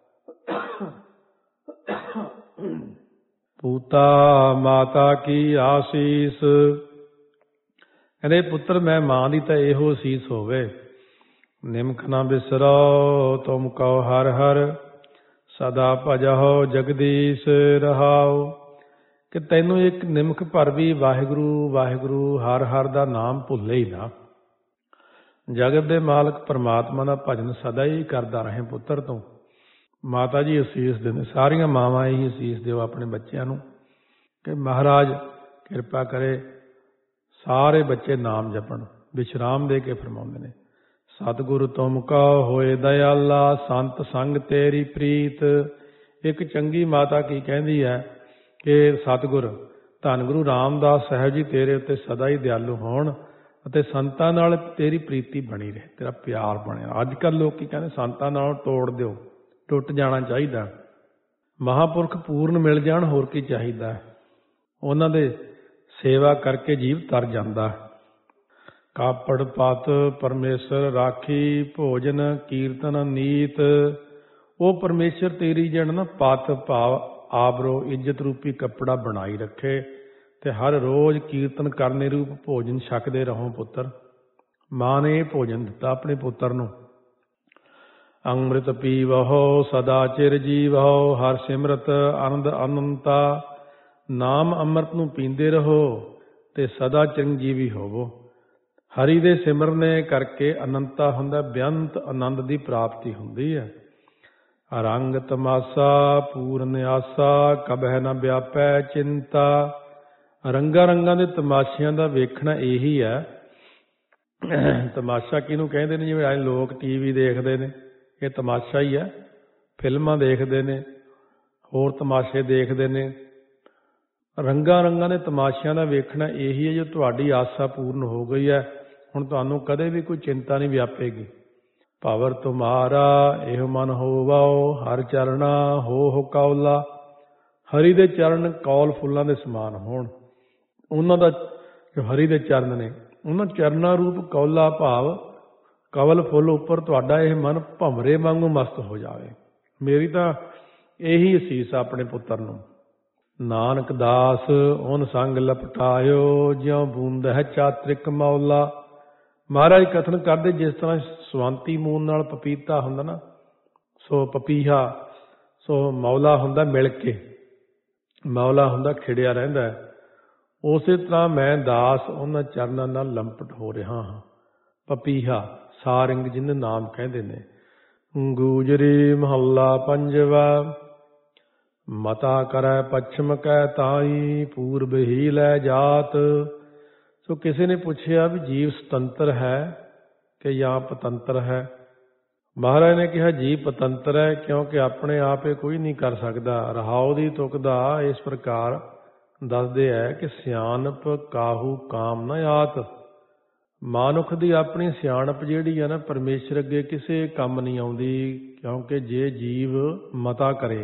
ਪੂਤਾ ਮਾਤਾ ਕੀ ਆਸੀਸ, ਕਹਿੰਦੇ ਪੁੱਤਰ ਮੈਂ ਮਾਂ ਦੀ ਤਾਂ ਇਹੋ ਅਸੀਸ ਹੋਵੇ, ਨਿਮਖ ਨਾ ਬਿਸਰੋ ਤੁਮ ਕਉ ਹਰ ਹਰ, ਸਦਾ ਭਜਹੁ ਜਗਦੀਸ਼। ਰਹਾਉ, ਕਿ ਤੈਨੂੰ ਇੱਕ ਨਿਮਖ ਭਰ ਵੀ ਵਾਹਿਗੁਰੂ ਵਾਹਿਗੁਰੂ ਹਰ ਹਰ ਦਾ ਨਾਮ ਭੁੱਲੇ ਹੀ ਨਾ। ਜਗਤ ਦੇ ਮਾਲਕ ਪਰਮਾਤਮਾ ਦਾ ਭਜਨ ਸਦਾ ਹੀ ਕਰਦਾ ਰਹੇ ਪੁੱਤਰ ਤੂੰ। ਮਾਤਾ ਜੀ ਅਸੀਸ ਦਿੰਦੇ, ਸਾਰੀਆਂ ਮਾਵਾਂ ਇਹੀ ਅਸੀਸ ਦਿਓ ਆਪਣੇ ਬੱਚਿਆਂ ਨੂੰ ਕਿ ਮਹਾਰਾਜ ਕਿਰਪਾ ਕਰੇ ਸਾਰੇ ਬੱਚੇ ਨਾਮ ਜਪਣ। ਵਿਸ਼ਰਾਮ ਦੇ ਕੇ ਫਰਮਾਉਂਦੇ ਨੇ, ਸਤਿਗੁਰੂ ਤੁਮ ਕਉ ਹੋਏ ਦਇਆਲਾ, ਸੰਤ ਸੰਗ ਤੇਰੀ ਪ੍ਰੀਤ। ਇੱਕ ਚੰਗੀ ਮਾਤਾ ਕੀ ਕਹਿੰਦੀ ਹੈ ਕਿ ਸਤਿਗੁਰ ਧੰਨ ਗੁਰੂ ਰਾਮਦਾਸ ਸਾਹਿਬ ਜੀ ਤੇਰੇ ਉੱਤੇ ਸਦਾ ਹੀ ਦਿਆਲੂ ਹੋਣ ਅਤੇ ਸੰਤਾਂ ਨਾਲ ਤੇਰੀ ਪ੍ਰੀਤੀ ਬਣੀ ਰਹੇ, ਤੇਰਾ ਪਿਆਰ ਬਣਿਆ। ਅੱਜ ਕੱਲ੍ਹ ਲੋਕ ਕੀ ਕਹਿੰਦੇ, ਸੰਤਾਂ ਨਾਲ ਤੋੜ ਦਿਓ, ਟੁੱਟ ਜਾਣਾ ਚਾਹੀਦਾ। ਮਹਾਂਪੁਰਖ ਪੂਰਨ ਮਿਲ ਜਾਣ, ਹੋਰ ਕੀ ਚਾਹੀਦਾ। ਉਹਨਾਂ ਦੇ ਸੇਵਾ ਕਰਕੇ ਜੀਵ ਤਰ ਜਾਂਦਾ। ਕਾਪੜ ਪਤ ਪਰਮੇਸ਼ਰ ਰਾਖੀ, ਭੋਜਨ ਕੀਰਤਨ ਨੀਤ। ਉਹ ਪਰਮੇਸ਼ਰ ਤੇਰੀ ਜਣ ਨਾ ਪਤ ਭਾਵ ਆਬਰੋ ਇੱਜ਼ਤ ਰੂਪੀ ਕੱਪੜਾ ਬਣਾਈ ਰੱਖੇ, ਤੇ ਹਰ ਰੋਜ਼ ਕੀਰਤਨ ਕਰਨੇ ਰੂਪ ਭੋਜਨ ਛਕਦੇ ਰਹੋ ਪੁੱਤਰ। ਮਾਂ ਨੇ ਇਹ ਭੋਜਨ ਦਿੱਤਾ ਆਪਣੇ ਪੁੱਤਰ ਨੂੰ। ਅੰਮ੍ਰਿਤ ਪੀਵਹੁ ਸਦਾ ਚਿਰ ਜੀਵਹੁ, ਹਰ ਸਿਮਰਤ ਆਨੰਦ ਅਨੰਤਾ। ਨਾਮ ਅੰਮ੍ਰਿਤ ਨੂੰ ਪੀਂਦੇ ਰਹੋ ਤੇ ਸਦਾ ਚਿਰੰਜੀਵੀ ਹੋਵੋ। ਹਰੀ ਦੇ ਸਿਮਰਨੇ ਕਰਕੇ ਅਨੰਤਾ ਹੁੰਦਾ, ਬੇਅੰਤ ਆਨੰਦ ਦੀ ਪ੍ਰਾਪਤੀ ਹੁੰਦੀ ਹੈ। ਰੰਗ ਤਮਾਸਾ ਪੂਰਨ ਆਸਾ, ਕਬਹਿ ਨਾ ਵਿਆਪੈ ਚਿੰਤਾ। ਰੰਗਾਂ ਰੰਗਾਂ ਦੇ ਤਮਾਸ਼ਿਆਂ ਦਾ ਵੇਖਣਾ ਇਹੀ ਹੈ। ਤਮਾਸ਼ਾ ਕਿਹਨੂੰ ਕਹਿੰਦੇ ਨੇ? ਜਿਵੇਂ ਅੱਜ ਲੋਕ ਟੀ ਵੀ ਦੇਖਦੇ ਨੇ, ਇਹ ਤਮਾਸ਼ਾ ਹੀ ਹੈ। ਫਿਲਮਾਂ ਦੇਖਦੇ ਨੇ, ਹੋਰ ਤਮਾਸ਼ੇ ਦੇਖਦੇ ਨੇ। ਰੰਗਾਂ ਰੰਗਾਂ ਦੇ ਤਮਾਸ਼ਿਆਂ ਦਾ ਵੇਖਣਾ ਇਹੀ ਹੈ। ਜੋ ਤੁਹਾਡੀ ਆਸਾ ਪੂਰਨ ਹੋ ਗਈ ਹੈ, ਹੁਣ ਤੁਹਾਨੂੰ ਕਦੇ ਵੀ ਕੋਈ ਚਿੰਤਾ ਨਹੀਂ ਵਿਆਪੇਗੀ। ਭਵਰ ਤੁਮਾਰਾ ਇਹ ਮਨ ਹੋਵਾਓ, ਹਰ ਚਰਣਾ ਹੋ ਹੋ ਕੌਲਾ। ਹਰੀ ਦੇ ਚਰਨ ਕੌਲ ਫੁੱਲਾਂ ਦੇ ਸਮਾਨ ਹੋਣ। ਉਹਨਾਂ ਦਾ ਜੋ ਹਰੀ ਦੇ ਚਰਨ ਨੇ, ਉਹਨਾਂ ਚਰਨਾਂ ਰੂਪ ਕੌਲਾ ਭਾਵ ਕਵਲ ਫੁੱਲ ਉੱਪਰ ਤੁਹਾਡਾ ਇਹ ਮਨ ਭੰਵਰੇ ਵਾਂਗੂ ਮਸਤ ਹੋ ਜਾਵੇ। ਮੇਰੀ ਤਾਂ ਇਹੀ ਅਸੀਸ ਆਪਣੇ ਪੁੱਤਰ ਨੂੰ। ਨਾਨਕ ਦਾਸ ਉਹਨ ਸੰਗ ਲਪਟਾਇਓ, ਜਿਉਂ ਬੂੰਦ ਹੈ ਚਾਤ੍ਰਿਕ ਮੌਲਾ। ਮਹਾਰਾਜ ਕਥਨ ਕਰਦੇ, ਜਿਸ ਤਰ੍ਹਾਂ ਸਵੰਤੀ ਮੂਨ ਨਾਲ ਪਪੀਤਾ ਹੁੰਦਾ ਨਾ, ਸੋ ਪਪੀਹਾ, ਸੋ ਮੌਲਾ ਹੁੰਦਾ ਮਿਲ ਕੇ, ਮੌਲਾ ਹੁੰਦਾ ਖਿੜਿਆ ਰਹਿੰਦਾ ਹੈ। ਉਸੇ ਤਰ੍ਹਾਂ ਮੈਂ ਦਾਸ ਉਹਨਾਂ ਚਰਨਾਂ ਨਾਲ ਲੰਪਟ ਹੋ ਰਿਹਾ ਹਾਂ। ਪਪੀਹਾ ਸਾਰਿੰਗ ਜਿਹਨੂੰ ਨਾਮ ਕਹਿੰਦੇ ਨੇ। ਗੂਜਰੀ ਮਹੱਲਾ ਪੰਜਵਾ। ਮਤਾ ਕਰੈ ਪੱਛਮ ਕੈ ਤਾਈ, ਪੂਰਬ ਹੀ ਲੈ ਜਾਤ। ਸੋ ਕਿਸੇ ਨੇ ਪੁੱਛਿਆ ਵੀ ਜੀਵ ਸੁਤੰਤਰ ਹੈ ਕਿ ਜਾਂ ਪਤੰਤਰ ਹੈ? ਮਹਾਰਾਜ ਨੇ ਕਿਹਾ ਜੀਵ ਪਤੰਤਰ ਹੈ, ਕਿਉਂਕਿ ਆਪਣੇ ਆਪ ਇਹ ਕੋਈ ਨਹੀਂ ਕਰ ਸਕਦਾ। ਰਹਾਉ ਦੀ ਤੁਕ ਦਾ ਇਸ ਪ੍ਰਕਾਰ ਦੱਸਦੇ ਹੈ ਕਿ ਸਿਆਣਪ ਕਾਹੂ ਕਾਮ ਨਾ ਆਤ। ਮਾਨੁੱਖ ਦੀ ਆਪਣੀ ਸਿਆਣਪ ਜਿਹੜੀ ਹੈ ਨਾ, ਪਰਮੇਸ਼ਰ ਅੱਗੇ ਕਿਸੇ ਕੰਮ ਨਹੀਂ ਆਉਂਦੀ। ਕਿਉਂਕਿ ਜੇ ਜੀਵ ਮਤਾ ਕਰੇ,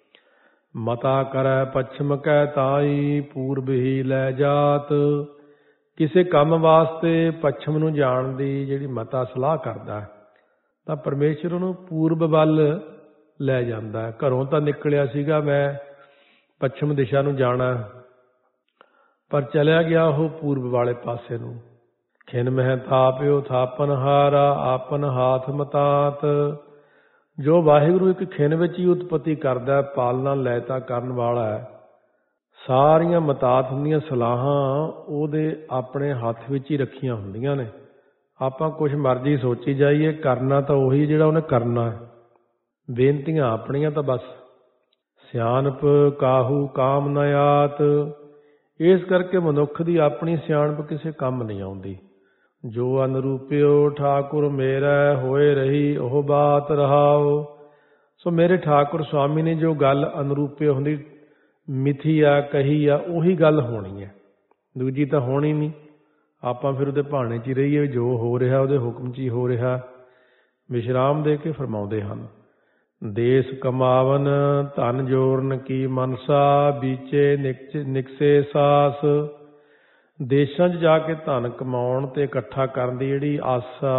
ਮਤਾ ਕਰੈ ਪੱਛਮ ਕੈ ਤਾਈ, ਪੂਰਬ ਹੀ ਲੈ ਜਾਤ। ਕਿਸੇ ਕੰਮ ਵਾਸਤੇ ਪੱਛਮ ਨੂੰ ਜਾਣ ਦੀ ਜਿਹੜੀ ਮਤਾ ਸਲਾਹ ਕਰਦਾ ਤਾਂ ਪਰਮੇਸ਼ਰ ਉਹਨੂੰ ਪੂਰਬ ਵੱਲ ਲੈ ਜਾਂਦਾ। ਘਰੋਂ ਤਾਂ ਨਿਕਲਿਆ ਸੀਗਾ ਮੈਂ ਪੱਛਮ ਦਿਸ਼ਾ ਨੂੰ ਜਾਣਾ, ਪਰ ਚਲਿਆ ਗਿਆ ਉਹ ਪੂਰਬ ਵਾਲੇ ਪਾਸੇ ਨੂੰ। ਖਿਨ ਮਹਿ ਥਾਪਿਓ ਥਾਪਨ ਹਾਰਾ, ਆਪਨ ਹਾਥ ਮਤਾਤ। ਜੋ ਵਾਹਿਗੁਰੂ ਇੱਕ ਖਿਨ ਵਿੱਚ ਹੀ ਉਤਪਤੀ ਕਰਦਾ, ਪਾਲਣਾ ਲੈਤਾ ਕਰਨ ਵਾਲਾ ਹੈ। ਸਾਰੀਆਂ ਮਤਾਤ ਹੁੰਦੀਆਂ, ਸਲਾਹਾਂ ਉਹਦੇ ਆਪਣੇ ਹੱਥ ਵਿੱਚ ਹੀ ਰੱਖੀਆਂ ਹੁੰਦੀਆਂ ਨੇ। ਆਪਾਂ ਕੁਛ ਮਰਜ਼ੀ ਸੋਚੀ ਜਾਈਏ, ਕਰਨਾ ਤਾਂ ਉਹੀ ਜਿਹੜਾ ਉਹਨੇ ਕਰਨਾ ਹੈ। ਬੇਨਤੀਆਂ ਆਪਣੀਆਂ ਤਾਂ ਬਸ। ਸਿਆਣਪ ਕਾਹੂ ਕਾਮ ਨ ਆਤ। ਇਸ ਕਰਕੇ ਮਨੁੱਖ ਦੀ ਆਪਣੀ ਸਿਆਣਪ ਕਿਸੇ ਕੰਮ ਨਹੀਂ ਆਉਂਦੀ। ਜੋ ਅਨਰੂਪਿਓ ਠਾਕੁਰ ਮੇਰਾ, ਹੋਏ ਰਹੀ ਉਹ ਬਾਤ ਰਹਾਓ। ਸੋ ਮੇਰੇ ਠਾਕੁਰ ਸਵਾਮੀ ਨੇ ਜੋ ਗੱਲ ਅਨਰੂਪਿਓ ਹੁੰਦੀ, ਮਿਥੀ ਆ, ਕਹੀ ਆ, ਉਹੀ ਗੱਲ ਹੋਣੀ ਹੈ, ਦੂਜੀ ਤਾਂ ਹੋਣੀ ਨਹੀਂ। ਆਪਾਂ ਫਿਰ ਉਹਦੇ ਭਾਣੇ 'ਚ ਹੀ ਰਹੀਏ, ਜੋ ਹੋ ਰਿਹਾ ਉਹਦੇ ਹੁਕਮ 'ਚ ਹੀ ਹੋ ਰਿਹਾ। ਵਿਸ਼ਰਾਮ ਦੇ ਕੇ ਫਰਮਾਉਂਦੇ ਹਨ, ਦੇਸ ਕਮਾਵਨ ਧਨ ਜੋਰਨ ਕੀ ਮਨਸਾ, ਬੀਚੇ ਨਿਕਚ ਨਿਕਸੇ ਸਾਸ। ਦੇਸ਼ਾਂ 'ਚ ਜਾ ਕੇ ਧਨ ਕਮਾਉਣ ਤੇ ਇਕੱਠਾ ਕਰਨ ਦੀ ਜਿਹੜੀ ਆਸਾ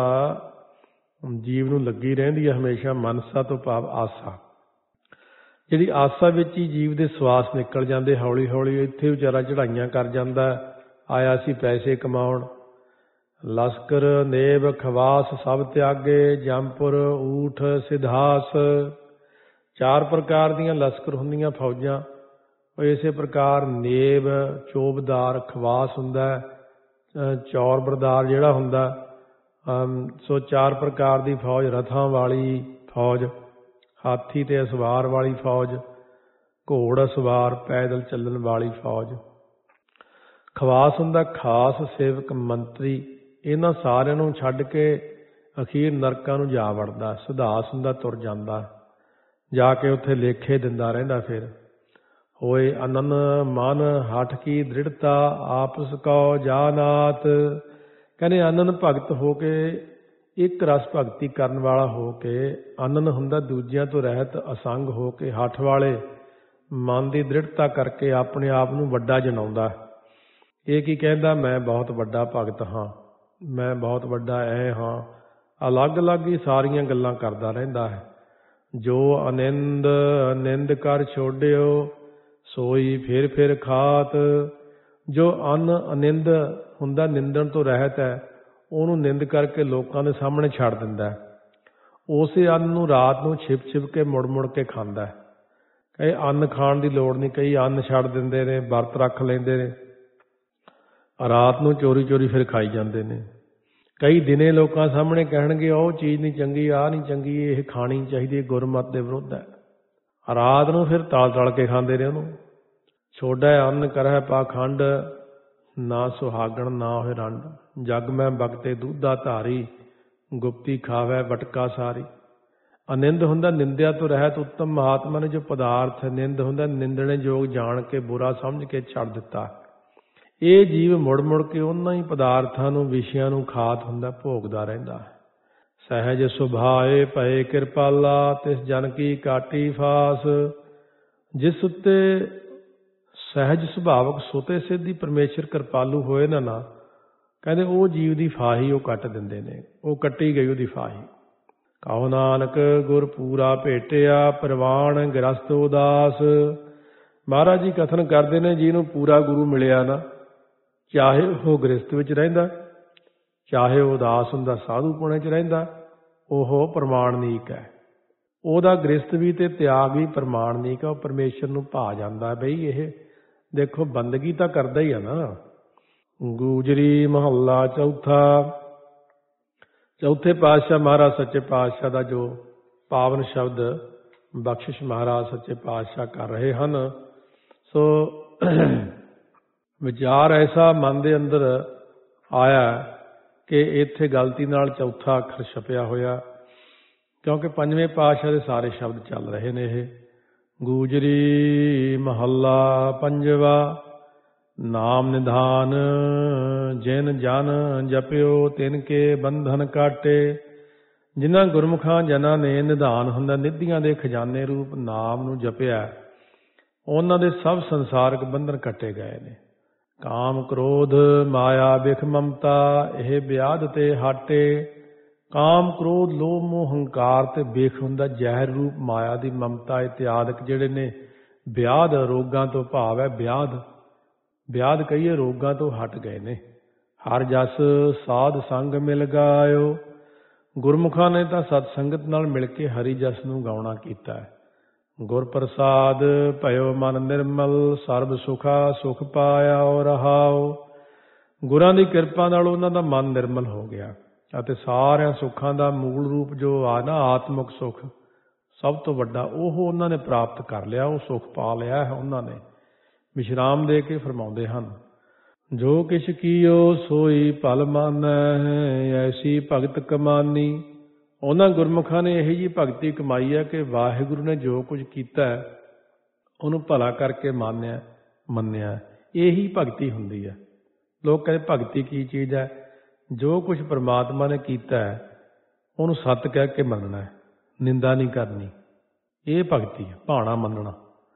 ਜੀਵ ਨੂੰ ਲੱਗੀ ਰਹਿੰਦੀ ਹੈ ਹਮੇਸ਼ਾ। ਮਨਸਾ ਤੋਂ ਭਾਵ ਆਸਾ। ਜਿਹੜੀ ਆਸਾ ਵਿੱਚ ਹੀ ਜੀਵ ਦੇ ਸਵਾਸ ਨਿਕਲ ਜਾਂਦੇ ਹੌਲੀ ਹੌਲੀ। ਇੱਥੇ ਵਿਚਾਰਾ ਚੜ੍ਹਾਈਆਂ ਕਰ ਜਾਂਦਾ, ਆਇਆ ਸੀ ਪੈਸੇ ਕਮਾਉਣ। ਲਸਕਰ ਨੇਬ ਖਵਾਸ ਸਭ ਤਿਆਗੇ, ਜੰਪੁਰ ਊਠ ਸਿਧਾਸ। ਚਾਰ ਪ੍ਰਕਾਰ ਦੀਆਂ ਲਸਕਰ ਹੁੰਦੀਆਂ ਫੌਜਾਂ। ਇਸੇ ਪ੍ਰਕਾਰ ਨੇਬ ਚੋਬਦਾਰ, ਖਵਾਸ ਹੁੰਦਾ ਚੌਰਬਰਦਾਰ ਜਿਹੜਾ ਹੁੰਦਾ। ਸੋ ਚਾਰ ਪ੍ਰਕਾਰ ਦੀ ਫੌਜ, ਰਥਾਂ ਵਾਲੀ ਫੌਜ, ਹਾਥੀ ਤੇ ਅਸਵਾਰ ਵਾਲੀ ਫੌਜ, ਘੋੜ ਅਸਵਾਰ ਪੈਦਲ ਚੱਲਣ ਵਾਲੀ ਫੌਜ। ਖਵਾਸ ਹੁੰਦਾ ਖਾਸ ਸੇਵਕ ਮੰਤਰੀ। ਇਹਨਾਂ ਸਾਰਿਆਂ ਨੂੰ ਛੱਡ ਕੇ ਅਖੀਰ ਨਰਕਾਂ ਨੂੰ ਜਾ ਵੜਦਾ। ਸਿਧਾਸ ਹੁੰਦਾ ਤੁਰ ਜਾਂਦਾ, ਜਾ ਕੇ ਉੱਥੇ ਲੇਖੇ ਦਿੰਦਾ ਰਹਿੰਦਾ। ਫਿਰ ਹੋਏ ਅਨੰਨ ਮਨ ਹਠ ਕੀ ਦ੍ਰਿੜਤਾ, ਆਪਸ ਕਉ ਜਾਨਾਤ। ਕਹਿੰਦੇ ਆਨੰਦ ਭਗਤ ਹੋ ਕੇ, ਇੱਕ ਰਸ ਭਗਤੀ ਕਰਨ ਵਾਲਾ ਹੋ ਕੇ। ਆਨੰਦ ਹੁੰਦਾ ਦੂਜਿਆਂ ਤੋਂ ਰਹਿਤ, ਅਸੰਗ ਹੋ ਕੇ, ਹੱਠ ਵਾਲੇ ਮਨ ਦੀ ਦ੍ਰਿੜਤਾ ਕਰਕੇ ਆਪਣੇ ਆਪ ਨੂੰ ਵੱਡਾ ਜਣਾਉਂਦਾ। ਇਹ ਕੀ ਕਹਿੰਦਾ, ਮੈਂ ਬਹੁਤ ਵੱਡਾ ਭਗਤ ਹਾਂ, ਮੈਂ ਬਹੁਤ ਵੱਡਾ ਐ ਹਾਂ। ਅਲੱਗ ਅਲੱਗ ਹੀ ਸਾਰੀਆਂ ਗੱਲਾਂ ਕਰਦਾ ਰਹਿੰਦਾ ਹੈ। ਜੋ ਅਨਿੰਦ ਨਿੰਦ ਕਰ ਛੋੜਿਓ, ਸੋਈ ਫਿਰ ਫਿਰ ਖਾਤ। ਜੋ ਅਨ ਅਨਿੰਦ ਹੁੰਦਾ, ਨਿੰਦਣ ਤੋਂ ਰਹਿਤ ਹੈ, ਉਹਨੂੰ ਨਿੰਦ ਕਰਕੇ ਲੋਕਾਂ ਦੇ ਸਾਹਮਣੇ ਛੱਡ ਦਿੰਦਾ। ਉਸੇ ਅੰਨ ਨੂੰ ਰਾਤ ਨੂੰ ਛਿਪ ਛਿਪ ਕੇ ਮੁੜ ਮੁੜ ਕੇ ਖਾਂਦਾ। ਕਈ ਅੰਨ ਖਾਣ ਦੀ ਲੋੜ ਨਹੀਂ, ਕਈ ਅੰਨ ਛੱਡ ਦਿੰਦੇ ਨੇ, ਵਰਤ ਰੱਖ ਲੈਂਦੇ ਨੇ, ਰਾਤ ਨੂੰ ਚੋਰੀ ਚੋਰੀ ਫਿਰ ਖਾਈ ਜਾਂਦੇ ਨੇ। ਕਈ ਦਿਨੇ ਲੋਕਾਂ ਸਾਹਮਣੇ ਕਹਿਣਗੇ ਉਹ ਚੀਜ਼ ਨਹੀਂ ਚੰਗੀ, ਆਹ ਨਹੀਂ ਚੰਗੀ, ਇਹ ਖਾਣੀ ਚਾਹੀਦੀ, ਗੁਰਮਤਿ ਦੇ ਵਿਰੁੱਧ ਹੈ। ਰਾਤ ਨੂੰ ਫਿਰ ਤਲ ਤਲ ਕੇ ਖਾਂਦੇ ਨੇ ਉਹਨੂੰ। ਛੋਡਾ ਅੰਨ ਕਰਹਿ ਪਾਖੰਡ, ਨਾ ਸੁਹਾਗਣ ਨਾ ਹੋਏ ਰੰਡ, ਜਗ ਮੈਂ ਬਗਤੇ ਦੁੱਧਾ ਧਾਰੀ, ਗੁਪਤੀ ਖਾਵੈ ਵਟਕਾ ਸਾਰੀ। ਅਨਿੰਦ ਹੁੰਦਾ ਨਿੰਦਿਆ ਤੋਂ ਰਹਿਤ ਉੱਤਮ ਮਹਾਤਮਾ ਨੇ ਜੋ ਪਦਾਰਥ, ਨਿੰਦ ਹੁੰਦਾ ਨਿੰਦਣੇ ਯੋਗ ਜਾਣ ਕੇ ਬੁਰਾ ਸਮਝ ਕੇ ਛੱਡ ਦਿੱਤਾ। ਇਹ ਜੀਵ ਮੁੜ ਮੁੜ ਕੇ ਉਹਨਾਂ ਹੀ ਪਦਾਰਥਾਂ ਨੂੰ, ਵਿਸ਼ਿਆਂ ਨੂੰ ਖਾਤ ਹੁੰਦਾ, ਭੋਗਦਾ ਰਹਿੰਦਾ। ਸਹਿਜ ਸੁਭਾਏ ਭਏ ਕਿਰਪਾਲਾ, ਤਿਸ ਜਨ ਕੀ ਕਾਟੀ ਫਾਸ। ਜਿਸ ਉੱਤੇ ਸਹਿਜ ਸੁਭਾਵਕ ਸੁਤੇ ਸਿੱਧੀ ਪਰਮੇਸ਼ਰ ਕਿਰਪਾਲੂ ਹੋਏ ਨਾ ਨਾ ਕਹਿੰਦੇ ਉਹ ਜੀਵ ਦੀ ਫਾਹੀ ਉਹ ਕੱਟ ਦਿੰਦੇ ਨੇ, ਉਹ ਕੱਟੀ ਗਈ ਉਹਦੀ ਫਾਹੀ। ਕਹੋ ਨਾਨਕ ਗੁਰ ਪੂਰਾ ਭੇਟਿਆ, ਪ੍ਰਵਾਨ ਗ੍ਰਸਤ ਉਦਾਸ। ਮਹਾਰਾਜ ਜੀ ਕਥਨ ਕਰਦੇ ਨੇ ਜਿਹਨੂੰ ਪੂਰਾ ਗੁਰੂ ਮਿਲਿਆ ਨਾ, ਚਾਹੇ ਉਹ ਗ੍ਰਸਤ ਵਿੱਚ ਰਹਿੰਦਾ, ਚਾਹੇ ਉਹ ਉਦਾਸ ਹੁੰਦਾ, ਸਾਧੂ ਪੁਣੇ 'ਚ ਰਹਿੰਦਾ, ਉਹ ਪ੍ਰਮਾਣਿਕ ਹੈ। ਉਹਦਾ ਗ੍ਰਸਤ ਵੀ ਤੇ ਤਿਆਗ ਵੀ ਪ੍ਰਮਾਣਿਕ ਹੈ। ਉਹ ਪਰਮੇਸ਼ਰ ਨੂੰ ਭਾ ਜਾਂਦਾ ਬਈ ਇਹ ਦੇਖੋ ਬੰਦਗੀ ਤਾਂ ਕਰਦਾ ਹੀ ਆ ਨਾ। ਗੂਜਰੀ ਮਹੱਲਾ ਚੌਥਾ। ਚੌਥੇ ਪਾਤਸ਼ਾਹ ਮਹਾਰਾਜ ਸੱਚੇ ਪਾਤਸ਼ਾਹ ਦਾ ਜੋ ਪਾਵਨ ਸ਼ਬਦ ਬਖਸ਼ਿਸ਼ ਮਹਾਰਾਜ ਸੱਚੇ ਪਾਤਸ਼ਾਹ ਕਰ ਰਹੇ ਹਨ। ਸੋ ਵਿਚਾਰ ਐਸਾ ਮਨ ਦੇ ਅੰਦਰ ਆਇਆ ਕਿ ਇੱਥੇ ਗਲਤੀ ਨਾਲ ਚੌਥਾ ਅੱਖਰ ਛਪਿਆ ਹੋਇਆ, ਕਿਉਂਕਿ ਪੰਜਵੇਂ ਪਾਤਸ਼ਾਹ ਦੇ ਸਾਰੇ ਸ਼ਬਦ ਚੱਲ ਰਹੇ ਨੇ। ਇਹ ਗੂਜਰੀ ਮਹੱਲਾ ਪੰਜਵਾ। ਨਾਮ ਨਿਧਾਨ ਜਿਨ ਜਨ ਜਪਿਓ ਤਿਨ ਕੇ ਬੰਧਨ ਕਾਟੇ। ਜਿਨ੍ਹਾਂ ਗੁਰਮੁਖਾਂ ਜਨਾਂ ਨੇ ਨਿਧਾਨ ਹੁੰਦਾ ਨਿਧੀਆਂ ਦੇ ਖਜ਼ਾਨੇ ਰੂਪ ਨਾਮ ਨੂੰ ਜਪਿਆ, ਉਹਨਾਂ ਦੇ ਸਭ ਸੰਸਾਰਕ ਬੰਧਨ ਕੱਟੇ ਗਏ ਨੇ। ਕਾਮ ਕ੍ਰੋਧ ਮਾਇਆ ਬਿਖ ਮਮਤਾ, ਇਹ ਵਿਆਧ ਤੇ ਹਾਟੇ। ਕਾਮ ਕ੍ਰੋਧ ਲੋਭ ਮੋਹ ਹੰਕਾਰ ਤੇ ਬਿਖ ਹੁੰਦਾ ਜ਼ਹਿਰ ਰੂਪ ਮਾਇਆ ਦੀ ਮਮਤਾ ਇਤਿਆਦਿਕ ਜਿਹੜੇ ਨੇ ਵਿਆਧ, ਰੋਗਾਂ ਤੋਂ ਭਾਵ ਹੈ ਵਿਆਧ, ਵਿਆਧ ਕਹੀਏ ਰੋਗਾਂ ਤੋਂ ਹਟ ਗਏ ਨੇ। ਹਰ ਜਸ ਸਾਧ ਸੰਗ ਮਿਲ ਗਾਇਓ। ਗੁਰਮੁਖਾਂ ਨੇ ਤਾਂ ਸਤ ਸੰਗਤ ਨਾਲ ਮਿਲ ਕੇ ਹਰੀ ਜਸ ਨੂੰ ਗਾਉਣਾ ਕੀਤਾ ਹੈ। ਗੁਰ ਪ੍ਰਸਾਦ ਭਇਓ ਮਨ ਨਿਰਮਲ, ਸਰਬ ਸੁਖਾ ਸੁਖ ਪਾਇਆ ਰਹਾਓ। ਗੁਰਾਂ ਦੀ ਕਿਰਪਾ ਨਾਲ ਉਹਨਾਂ ਦਾ ਮਨ ਨਿਰਮਲ ਹੋ ਗਿਆ ਅਤੇ ਸਾਰਿਆਂ ਸੁੱਖਾਂ ਦਾ ਮੂਲ ਰੂਪ ਜੋ ਆ ਨਾ ਆਤਮਿਕ ਸੁੱਖ ਸਭ ਤੋਂ ਵੱਡਾ, ਉਹ ਉਹਨਾਂ ਨੇ ਪ੍ਰਾਪਤ ਕਰ ਲਿਆ, ਉਹ ਸੁੱਖ ਪਾ ਲਿਆ ਹੈ ਉਹਨਾਂ ਨੇ। ਵਿਸ਼ਰਾਮ ਦੇ ਕੇ ਫਰਮਾਉਂਦੇ ਹਨ, ਜੋ ਕਿਛ ਕੀਓ ਸੋਈ ਭਲ ਮਾਨੈ, ਐਸੀ ਭਗਤ ਕਮਾਨੀ। ਉਹਨਾਂ ਗੁਰਮੁਖਾਂ ਨੇ ਇਹੋ ਜਿਹੀ ਭਗਤੀ ਕਮਾਈ ਹੈ ਕਿ ਵਾਹਿਗੁਰੂ ਨੇ ਜੋ ਕੁਝ ਕੀਤਾ ਉਹਨੂੰ ਭਲਾ ਕਰਕੇ ਮਾਨਿਆ ਮੰਨਿਆ। ਇਹੀ ਭਗਤੀ ਹੁੰਦੀ ਹੈ। ਲੋਕ ਕਹਿੰਦੇ ਭਗਤੀ ਕੀ ਚੀਜ਼ ਹੈ? ਜੋ ਕੁਝ ਪਰਮਾਤਮਾ ਨੇ ਕੀਤਾ ਹੈ ਉਹਨੂੰ ਸੱਤ ਕਹਿ ਕੇ ਮੰਨਣਾ ਹੈ, ਨਿੰਦਾ ਨਹੀਂ ਕਰਨੀ। ਇਹ ਭਗਤੀ ਹੈ, ਭਾਣਾ ਮੰਨਣਾ।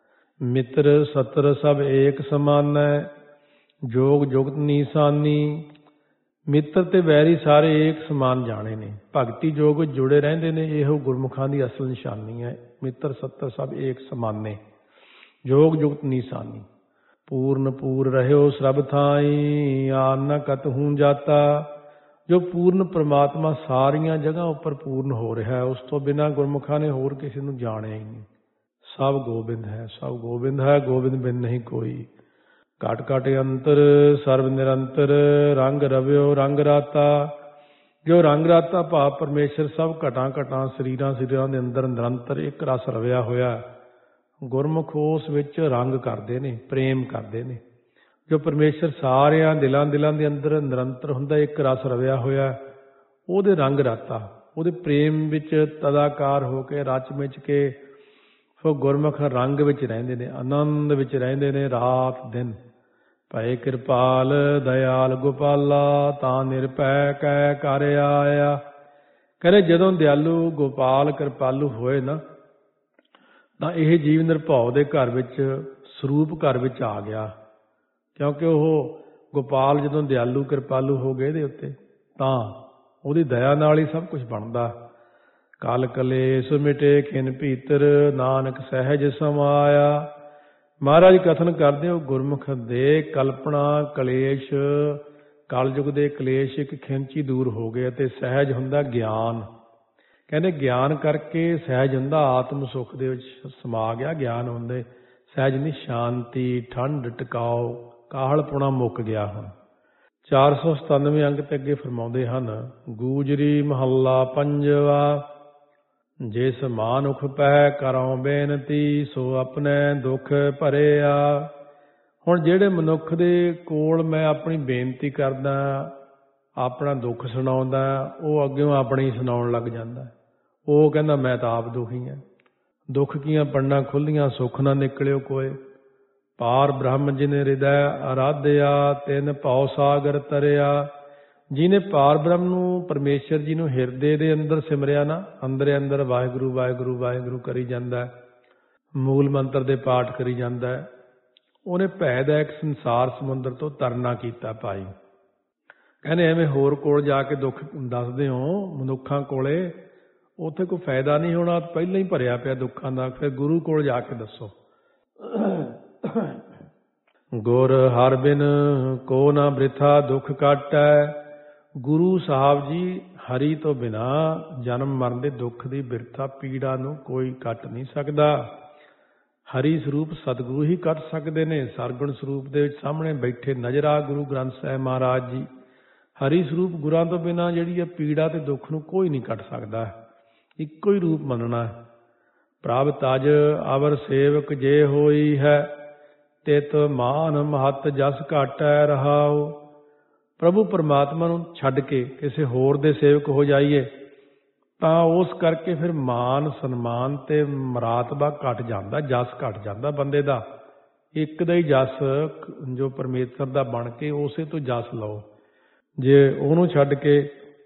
ਮਿੱਤਰ ਸਤਰ ਸਭ ਏਕ ਸਮਾਨੈ, ਜੋਗ ਜੁਗਤ ਨੀਸਾਨੀ। ਮਿੱਤਰ ਤੇ ਵੈਰੀ ਸਾਰੇ ਏਕ ਸਮਾਨ ਜਾਣੇ ਨੇ। ਭਗਤੀ ਜੋਗ ਜੁੜੇ ਰਹਿੰਦੇ ਨੇ, ਇਹੋ ਗੁਰਮੁਖਾਂ ਦੀ ਅਸਲ ਨਿਸ਼ਾਨੀ ਹੈ। ਮਿੱਤਰ ਸੱਤਰ ਸਭ ਏਕ ਸਮਾਨੇ, ਜੋਗ ਜੁਗਤ ਨੀਸਾਨੀ। ਪੂਰਨ ਪੂਰ ਰਹਿਓ ਸਰਬ ਥਾਈ, ਆਨ ਨ ਕਤਹੂ ਜਾਤਾ। ਜੋ ਪੂਰਨ ਪ੍ਰਮਾਤਮਾ ਸਾਰੀਆਂ ਜਗ੍ਹਾ ਉੱਪਰ ਪੂਰਨ ਹੋ ਰਿਹਾ ਹੈ, ਉਸ ਤੋਂ ਬਿਨਾਂ ਗੁਰਮੁਖਾਂ ਨੇ ਹੋਰ ਕਿਸੇ ਨੂੰ ਜਾਣਿਆ ਹੀ ਨਹੀਂ। ਸਭ ਗੋਬਿੰਦ ਹੈ, ਸਭ ਗੋਬਿੰਦ ਹੈ, ਗੋਬਿੰਦ ਬਿਨ ਨਹੀਂ ਕੋਈ। ਘਟ ਘਟ ਅੰਤਰ ਸਰਬ ਨਿਰੰਤਰ, ਰੰਗ ਰਵਿਓ ਰੰਗ ਰਾਤਾ। ਜੋ ਰੰਗ ਰਾਤਾ ਭਾਵ ਪਰਮੇਸ਼ਰ ਸਭ ਘਟਾਂ ਘਟਾਂ ਸਰੀਰਾਂ ਸਰੀਰਾਂ ਦੇ ਅੰਦਰ ਨਿਰੰਤਰ ਇੱਕ ਰਸ ਰਵਿਆ ਹੋਇਆ। ਗੁਰਮੁਖ ਉਸ ਵਿੱਚ ਰੰਗ ਕਰਦੇ ਨੇ, ਪ੍ਰੇਮ ਕਰਦੇ ਨੇ। ਜੋ ਪਰਮੇਸ਼ਰ ਸਾਰਿਆਂ ਦਿਲਾਂ ਦਿਲਾਂ ਦੇ ਅੰਦਰ ਨਿਰੰਤਰ ਹੁੰਦਾ, ਇੱਕ ਰਸ ਰਵਿਆ ਹੋਇਆ, ਉਹਦੇ ਰੰਗ ਰਾਤਾ, ਉਹਦੇ ਪ੍ਰੇਮ ਵਿੱਚ ਤਦਾਕਾਰ ਹੋ ਕੇ ਰਚ ਮਿਚ ਕੇ ਸੋ ਗੁਰਮੁਖ ਰੰਗ ਵਿੱਚ ਰਹਿੰਦੇ ਨੇ, ਆਨੰਦ ਵਿੱਚ ਰਹਿੰਦੇ ਨੇ ਰਾਤ ਦਿਨ। ਭਏ ਕਿਰਪਾਲ ਦਇਆਲ ਗੋਪਾਲਾ, ਤਾਂ ਨਿਰਭੈ ਕੈ ਕਰ ਆਇਆ। ਕਹਿੰਦੇ ਜਦੋਂ ਦਿਆਲੂ ਗੋਪਾਲ ਕਿਰਪਾਲੂ ਹੋਏ ਨਾ, ਤਾਂ ਇਹ ਜੀਵ ਨਿਰਭਉ ਦੇ ਘਰ ਵਿੱਚ, ਸਰੂਪ ਘਰ ਵਿੱਚ ਆ ਗਿਆ। ਕਿਉਂਕਿ ਉਹ ਗੋਪਾਲ ਜਦੋਂ ਦਿਆਲੂ ਕਿਰਪਾਲੂ ਹੋ ਗਏ ਇਹਦੇ ਉੱਤੇ, ਤਾਂ ਉਹਦੀ ਦਇਆ ਨਾਲ ਹੀ ਸਭ ਕੁਝ ਬਣਦਾ। ਕਲ ਕਲੇਸ਼ ਮਿਟੇ ਖਿਨ ਭੀਤਰ, ਨਾਨਕ ਸਹਿਜ ਸਮਾਇਆ। ਮਹਾਰਾਜ ਕਥਨ ਕਰਦੇ ਹੋ ਗੁਰਮੁਖ ਦੇ ਕਲਪਨਾ ਕਲੇਸ਼, ਕਲਯੁਗ ਦੇ ਕਲੇਸ਼ ਇੱਕ ਖਿੰਚ ਹੀ ਦੂਰ ਹੋ ਗਏ ਅਤੇ ਸਹਿਜ ਹੁੰਦਾ ਗਿਆਨ। ਕਹਿੰਦੇ ਗਿਆਨ ਕਰਕੇ ਸਹਿਜ ਹੁੰਦਾ, ਆਤਮ ਸੁੱਖ ਦੇ ਵਿੱਚ ਸਮਾ ਗਿਆ। ਗਿਆਨ ਹੁੰਦੇ ਸਹਿਜ ਨਹੀਂ, ਸ਼ਾਂਤੀ, ਠੰਡ, ਟਿਕਾਓ, ਕਾਹਲਪੁਣਾ ਮੁੱਕ ਗਿਆ। ਹੁਣ ਚਾਰ ਸੌ ਸਤਾਨਵੇਂ ਅੰਗ ਤੇ ਅੱਗੇ ਫਰਮਾਉਂਦੇ ਹਨ, ਗੂਜਰੀ ਮਹੱਲਾ ਪੰਜਵਾ। ਜਿਸ ਮਾਨੁਖ ਪੈ ਕਰਉ ਬੇਨਤੀ, ਸੋ ਆਪਣੇ ਦੁੱਖ ਭਰਿਆ। ਹੁਣ ਜਿਹੜੇ ਮਨੁੱਖ ਦੇ ਕੋਲ ਮੈਂ ਆਪਣੀ ਬੇਨਤੀ ਕਰਦਾ, ਆਪਣਾ ਦੁੱਖ ਸੁਣਾਉਂਦਾ, ਉਹ ਅੱਗਿਓਂ ਆਪਣੀ ਸੁਣਾਉਣ ਲੱਗ ਜਾਂਦਾ। ਉਹ ਕਹਿੰਦਾ ਮੈਂ ਤਾਂ ਆਪ ਦੁਖੀ ਹਾਂ। ਦੁੱਖ ਕੀਆਂ ਪੰਡਾਂ ਖੁੱਲੀਆਂ, ਸੁੱਖ ਨਾ ਨਿਕਲਿਓ ਕੋਏ। ਪਾਰ ਬ੍ਰਹਮ ਜਿਨੇ ਹਿਰਦੈ ਆਰਾਧਿਆ, ਤਿਨ ਭਉ ਸਾਗਰ ਤਰਿਆ। ਜਿਹਨੇ ਪਾਰ ਬ੍ਰਹਮ ਨੂੰ, ਪਰਮੇਸ਼ਰ ਜੀ ਨੂੰ ਹਿਰਦੇ ਦੇ ਅੰਦਰ ਸਿਮਰਿਆ ਨਾ, ਅੰਦਰੇ ਅੰਦਰ ਵਾਹਿਗੁਰੂ ਵਾਹਿਗੁਰੂ ਵਾਹਿਗੁਰੂ ਕਰੀ ਜਾਂਦਾ, ਮੂਲ ਮੰਤਰ ਦੇ ਪਾਠ ਕਰੀ ਜਾਂਦਾ, ਉਹਨੇ ਭੈ ਦਾ ਇੱਕ ਸੰਸਾਰ ਸਮੁੰਦਰ ਤੋਂ ਤਰਨਾ ਕੀਤਾ ਭਾਈ। ਕਹਿੰਦੇ ਐਵੇਂ ਹੋਰ ਕੋਲ ਜਾ ਕੇ ਦੁੱਖ ਦੱਸਦੇ ਹੋ ਮਨੁੱਖਾਂ ਕੋਲੇ, ਉੱਥੇ ਕੋਈ ਫਾਇਦਾ ਨਹੀਂ ਹੋਣਾ, ਪਹਿਲਾਂ ਹੀ ਭਰਿਆ ਪਿਆ ਦੁੱਖਾਂ ਦਾ। ਫਿਰ ਗੁਰੂ ਕੋਲ ਜਾ ਕੇ ਦੱਸੋ। ਗੁਰ ਹਰ ਬਿਨ ਕੋ ਨਾ ਬ੍ਰਿਥਾ ਦੁੱਖ ਕਾਟੈ। ਗੁਰੂ ਸਾਹਿਬ ਜੀ ਹਰੀ ਤੋਂ ਬਿਨਾ ਜਨਮ ਮਰਨ ਦੇ ਦੁੱਖ ਦੀ ਬਿਰਥਾ ਪੀੜਾ ਨੂੰ ਕੋਈ ਕੱਟ ਨਹੀਂ ਸਕਦਾ। ਹਰੀ ਸਰੂਪ ਸਤਿਗੁਰੂ ਹੀ ਕੱਟ ਸਕਦੇ ਨੇ। ਸਰਗੁਣ ਸਰੂਪ ਦੇ ਵਿੱਚ ਸਾਹਮਣੇ ਬੈਠੇ ਨਜ਼ਰ ਆ ਗੁਰੂ ਗ੍ਰੰਥ ਸਾਹਿਬ ਮਹਾਰਾਜ ਜੀ। ਹਰੀ ਸਰੂਪ ਗੁਰਾਂ ਤੋਂ ਬਿਨਾ ਜਿਹੜੀ ਹੈ ਪੀੜਾ ਤੇ ਦੁੱਖ ਨੂੰ ਕੋਈ ਨਹੀਂ ਕੱਟ ਸਕਦਾ। ਇੱਕੋ ਹੀ ਰੂਪ ਮੰਨਣਾ। ਪ੍ਰਭ ਤਜ ਅਵਰ ਸੇਵਕ ਜੇ ਹੋਈ ਹੈ, ਤਿਤ ਮਾਨ ਮਹਤ ਜਸ ਘਾਟੈ ਰਹਾਉ। ਪ੍ਰਭੂ ਪਰਮਾਤਮਾ ਨੂੰ ਛੱਡ ਕੇ ਕਿਸੇ ਹੋਰ ਦੇ ਸੇਵਕ ਹੋ ਜਾਈਏ ਤਾਂ ਉਸ ਕਰਕੇ ਫਿਰ ਮਾਨ ਸਨਮਾਨ ਤੇ ਮਰਾਤਬਾ ਘਟ ਜਾਂਦਾ, ਜਸ ਘਟ ਜਾਂਦਾ ਬੰਦੇ ਦਾ। ਇੱਕ ਦਾ ਹੀ ਜਸ ਜੋ ਪਰਮੇਸ਼ਰ ਦਾ ਬਣ ਕੇ ਉਸੇ ਤੋਂ ਜਸ ਲਓ। ਜੇ ਉਹਨੂੰ ਛੱਡ ਕੇ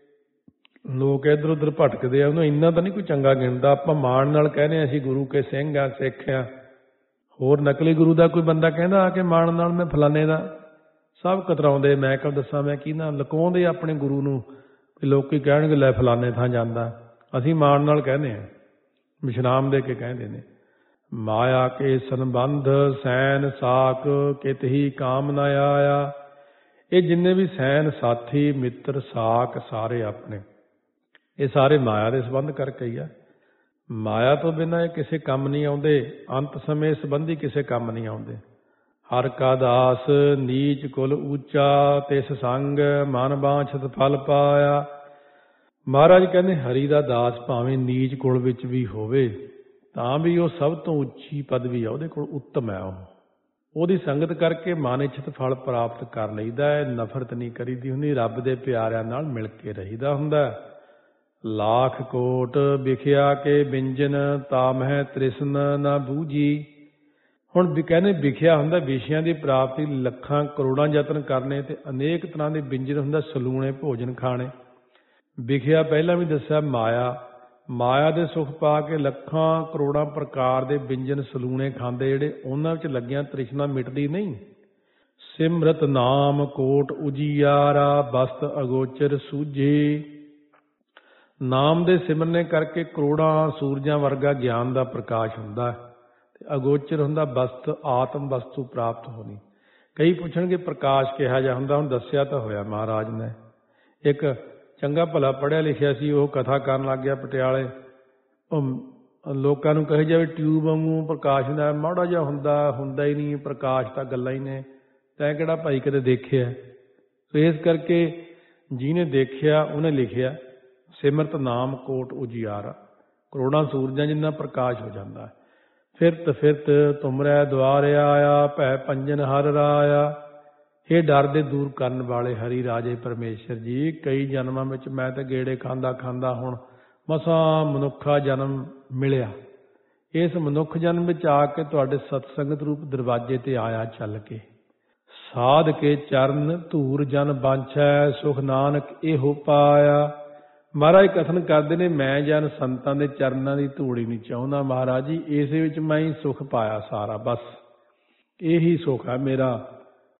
ਲੋਕ ਇੱਧਰ ਉੱਧਰ ਭਟਕਦੇ ਆ, ਉਹਨੂੰ ਇੰਨਾ ਤਾਂ ਨਹੀਂ ਕੋਈ ਚੰਗਾ ਗਿਣਦਾ। ਆਪਾਂ ਮਾਣ ਨਾਲ ਕਹਿੰਦੇ ਹਾਂ ਅਸੀਂ ਗੁਰੂ ਕੇ ਸਿੰਘ ਆ, ਸਿੱਖ ਆ। ਹੋਰ ਨਕਲੀ ਗੁਰੂ ਦਾ ਕੋਈ ਬੰਦਾ ਕਹਿੰਦਾ ਆ ਕੇ ਮਾਣ ਨਾਲ ਮੈਂ ਫਲਾਣੇ ਦਾ, ਸਭ ਕਤਰਾਉਂਦੇ। ਮੈਂ ਕਦ ਦੱਸਾਂ ਮੈਂ ਕੀ ਨਾ ਲੁਕਾਉਂਦੇ ਆਪਣੇ ਗੁਰੂ ਨੂੰ। ਲੋਕੀ ਕਹਿਣਗੇ ਲੈ ਫਲਾਣੇ ਥਾਂ ਜਾਂਦਾ। ਅਸੀਂ ਮਾਣ ਨਾਲ ਕਹਿੰਦੇ ਹਾਂ, ਵਿਸ਼ਰਾਮ ਦੇ ਕੇ ਕਹਿੰਦੇ ਨੇ। ਮਾਇਆ ਕੇ ਸੰਬੰਧ ਸੈਨ ਸਾਕ ਕਿਤ ਹੀ ਕਾਮ ਨਾ ਆਇਆ। ਇਹ ਜਿੰਨੇ ਵੀ ਸੈਨ ਸਾਥੀ ਮਿੱਤਰ ਸਾਕ ਸਾਰੇ ਆਪਣੇ, ਇਹ ਸਾਰੇ ਮਾਇਆ ਦੇ ਸੰਬੰਧ ਕਰਕੇ ਹੀ ਆ। ਮਾਇਆ ਤੋਂ ਬਿਨਾਂ ਇਹ ਕਿਸੇ ਕੰਮ ਨਹੀਂ ਆਉਂਦੇ। ਅੰਤ ਸਮੇਂ ਸੰਬੰਧੀ ਕਿਸੇ ਕੰਮ ਨਹੀਂ ਆਉਂਦੇ। ਹਰ ਕਾ ਦਾਸ ਨੀਚ ਕੁਲ ਉੱਚਾ, ਤਿਸ ਸੰਗ ਮਨ ਬਾਂਛਤ ਫਲ ਪਾਇਆ। ਮਹਾਰਾਜ ਕਹਿੰਦੇ ਹਰੀ ਦਾ ਦਾਸ ਭਾਵੇਂ ਨੀਚ ਕੁਲ ਵਿੱਚ ਵੀ ਹੋਵੇ ਤਾਂ ਵੀ ਉਹ ਸਭ ਤੋਂ ਉੱਚੀ ਪਦਵੀ ਆ, ਉਹਦੇ ਕੋਲ ਉੱਤਮ ਹੈ। ਉਹ ਉਹਦੀ ਸੰਗਤ ਕਰਕੇ ਮਨ ਇੱਛਤ ਫਲ ਪ੍ਰਾਪਤ ਕਰ ਲਈਦਾ ਹੈ। ਨਫ਼ਰਤ ਨਹੀਂ ਕਰੀਦੀ ਹੁੰਦੀ, ਰੱਬ ਦੇ ਪਿਆਰਿਆਂ ਨਾਲ ਮਿਲ ਕੇ ਰਹੀਦਾ ਹੁੰਦਾ। ਲਾਖ ਕੋਟ ਵਿਖਿਆ ਕੇ ਬਿੰਜਨ, ਤਾਮਹਿ ਤ੍ਰਿਸ਼ਨ ਨਾ ਬੂਝੀ। ਹੁਣ ਵੀ ਕਹਿੰਦੇ ਵਿਖਿਆ ਹੁੰਦਾ ਵਿਸ਼ਿਆਂ ਦੀ ਪ੍ਰਾਪਤੀ, ਲੱਖਾਂ ਕਰੋੜਾਂ ਯਤਨ ਕਰਨੇ ਤੇ ਅਨੇਕ ਤਰ੍ਹਾਂ ਦੇ ਬਿੰਜਨ ਹੁੰਦਾ, ਸਲੂਣੇ ਭੋਜਨ ਖਾਣੇ। ਵਿਖਿਆ ਪਹਿਲਾਂ ਵੀ ਦੱਸਿਆ ਮਾਇਆ, ਮਾਇਆ ਦੇ ਸੁੱਖ ਪਾ ਕੇ ਲੱਖਾਂ ਕਰੋੜਾਂ ਪ੍ਰਕਾਰ ਦੇ ਬਿੰਜਨ ਸਲੂਣੇ ਖਾਂਦੇ, ਜਿਹੜੇ ਉਹਨਾਂ ਵਿੱਚ ਲੱਗਿਆਂ ਤ੍ਰਿਸ਼ਨਾ ਮਿਟਦੀ ਨਹੀਂ। ਸਿਮਰਤ ਨਾਮ ਕੋਟ ਉਜੀਆਰਾ, ਬਸਤ ਅਗੋਚਰ ਸੂਝੀ। ਨਾਮ ਦੇ ਸਿਮਰਨੇ ਕਰਕੇ ਕਰੋੜਾਂ ਸੂਰਜਾਂ ਵਰਗਾ ਗਿਆਨ ਦਾ ਪ੍ਰਕਾਸ਼ ਹੁੰਦਾ ਤੇ ਅਗੋਚਰ ਹੁੰਦਾ ਬਸਤ, ਆਤਮ ਵਸਤੂ ਪ੍ਰਾਪਤ ਹੋਣੀ। ਕਈ ਪੁੱਛਣਗੇ ਪ੍ਰਕਾਸ਼ ਕਿਹਾ ਜਾ ਹੁੰਦਾ। ਹੁਣ ਦੱਸਿਆ ਤਾਂ ਹੋਇਆ ਮਹਾਰਾਜ ਨੇ। ਇੱਕ ਚੰਗਾ ਭਲਾ ਪੜ੍ਹਿਆ ਲਿਖਿਆ ਸੀ, ਉਹ ਕਥਾ ਕਰਨ ਲੱਗ ਗਿਆ ਪਟਿਆਲੇ। ਉਹ ਲੋਕਾਂ ਨੂੰ ਕਹੇ ਜਾਵੇ ਟਿਊਬ ਵਾਂਗੂ ਪ੍ਰਕਾਸ਼ ਹੁੰਦਾ, ਮਾੜਾ ਜਿਹਾ ਹੁੰਦਾ, ਹੁੰਦਾ ਹੀ ਨਹੀਂ। ਪ੍ਰਕਾਸ਼ ਤਾਂ ਗੱਲਾਂ ਹੀ ਨੇ, ਤੈਂ ਕਿਹੜਾ ਭਾਈ ਕਦੇ ਦੇਖਿਆ। ਸੋ ਇਸ ਕਰਕੇ ਜਿਹਨੇ ਦੇਖਿਆ ਉਹਨੇ ਲਿਖਿਆ, ਸਿਮਰਤ ਨਾਮ ਕੋਟ ਉਜਿਆਰਾ। ਕਰੋੜਾਂ ਸੂਰਜਾਂ ਜਿੰਨਾ ਪ੍ਰਕਾਸ਼ ਹੋ ਜਾਂਦਾ। ਫਿਰਤ ਫਿਰਤ ਤੁਮਰੈ ਦੁਆਰੇ ਆਇਆ, ਭੈ ਪੰਜਨ ਹਰ ਰਾਇਆ। ਇਹ ਡਰ ਦੇ ਦੂਰ ਕਰਨ ਵਾਲੇ ਹਰੀ ਰਾਜੇ ਪਰਮੇਸ਼ਰ ਜੀ, ਕਈ ਜਨਮਾਂ ਵਿੱਚ ਮੈਂ ਤਾਂ ਗੇੜੇ ਖਾਂਦਾ ਖਾਂਦਾ ਹੁਣ ਮਸਾਂ ਮਨੁੱਖਾ ਜਨਮ ਮਿਲਿਆ। ਇਸ ਮਨੁੱਖ ਜਨਮ ਵਿੱਚ ਆ ਕੇ ਤੁਹਾਡੇ ਸਤਸੰਗਤ ਰੂਪ ਦਰਵਾਜ਼ੇ ਤੇ ਆਇਆ ਚੱਲ ਕੇ। ਸਾਧ ਕੇ ਚਰਨ ਧੂਰ ਜਨ ਬਾਂਛੈ, ਸੁਖ ਨਾਨਕ ਇਹੋ ਪਾਇਆ। ਮਹਾਰਾਜ ਕਥਨ ਕਰਦੇ ਨੇ, ਮੈਂ ਜਨ ਸੰਤਾਂ ਦੇ ਚਰਨਾਂ ਦੀ ਧੂੜੀ ਨਹੀਂ ਚਾਹੁੰਦਾ ਮਹਾਰਾਜ ਜੀ, ਇਸੇ ਵਿੱਚ ਮੈਂ ਹੀ ਸੁੱਖ ਪਾਇਆ ਸਾਰਾ। ਬਸ ਇਹੀ ਸੁੱਖ ਹੈ ਮੇਰਾ।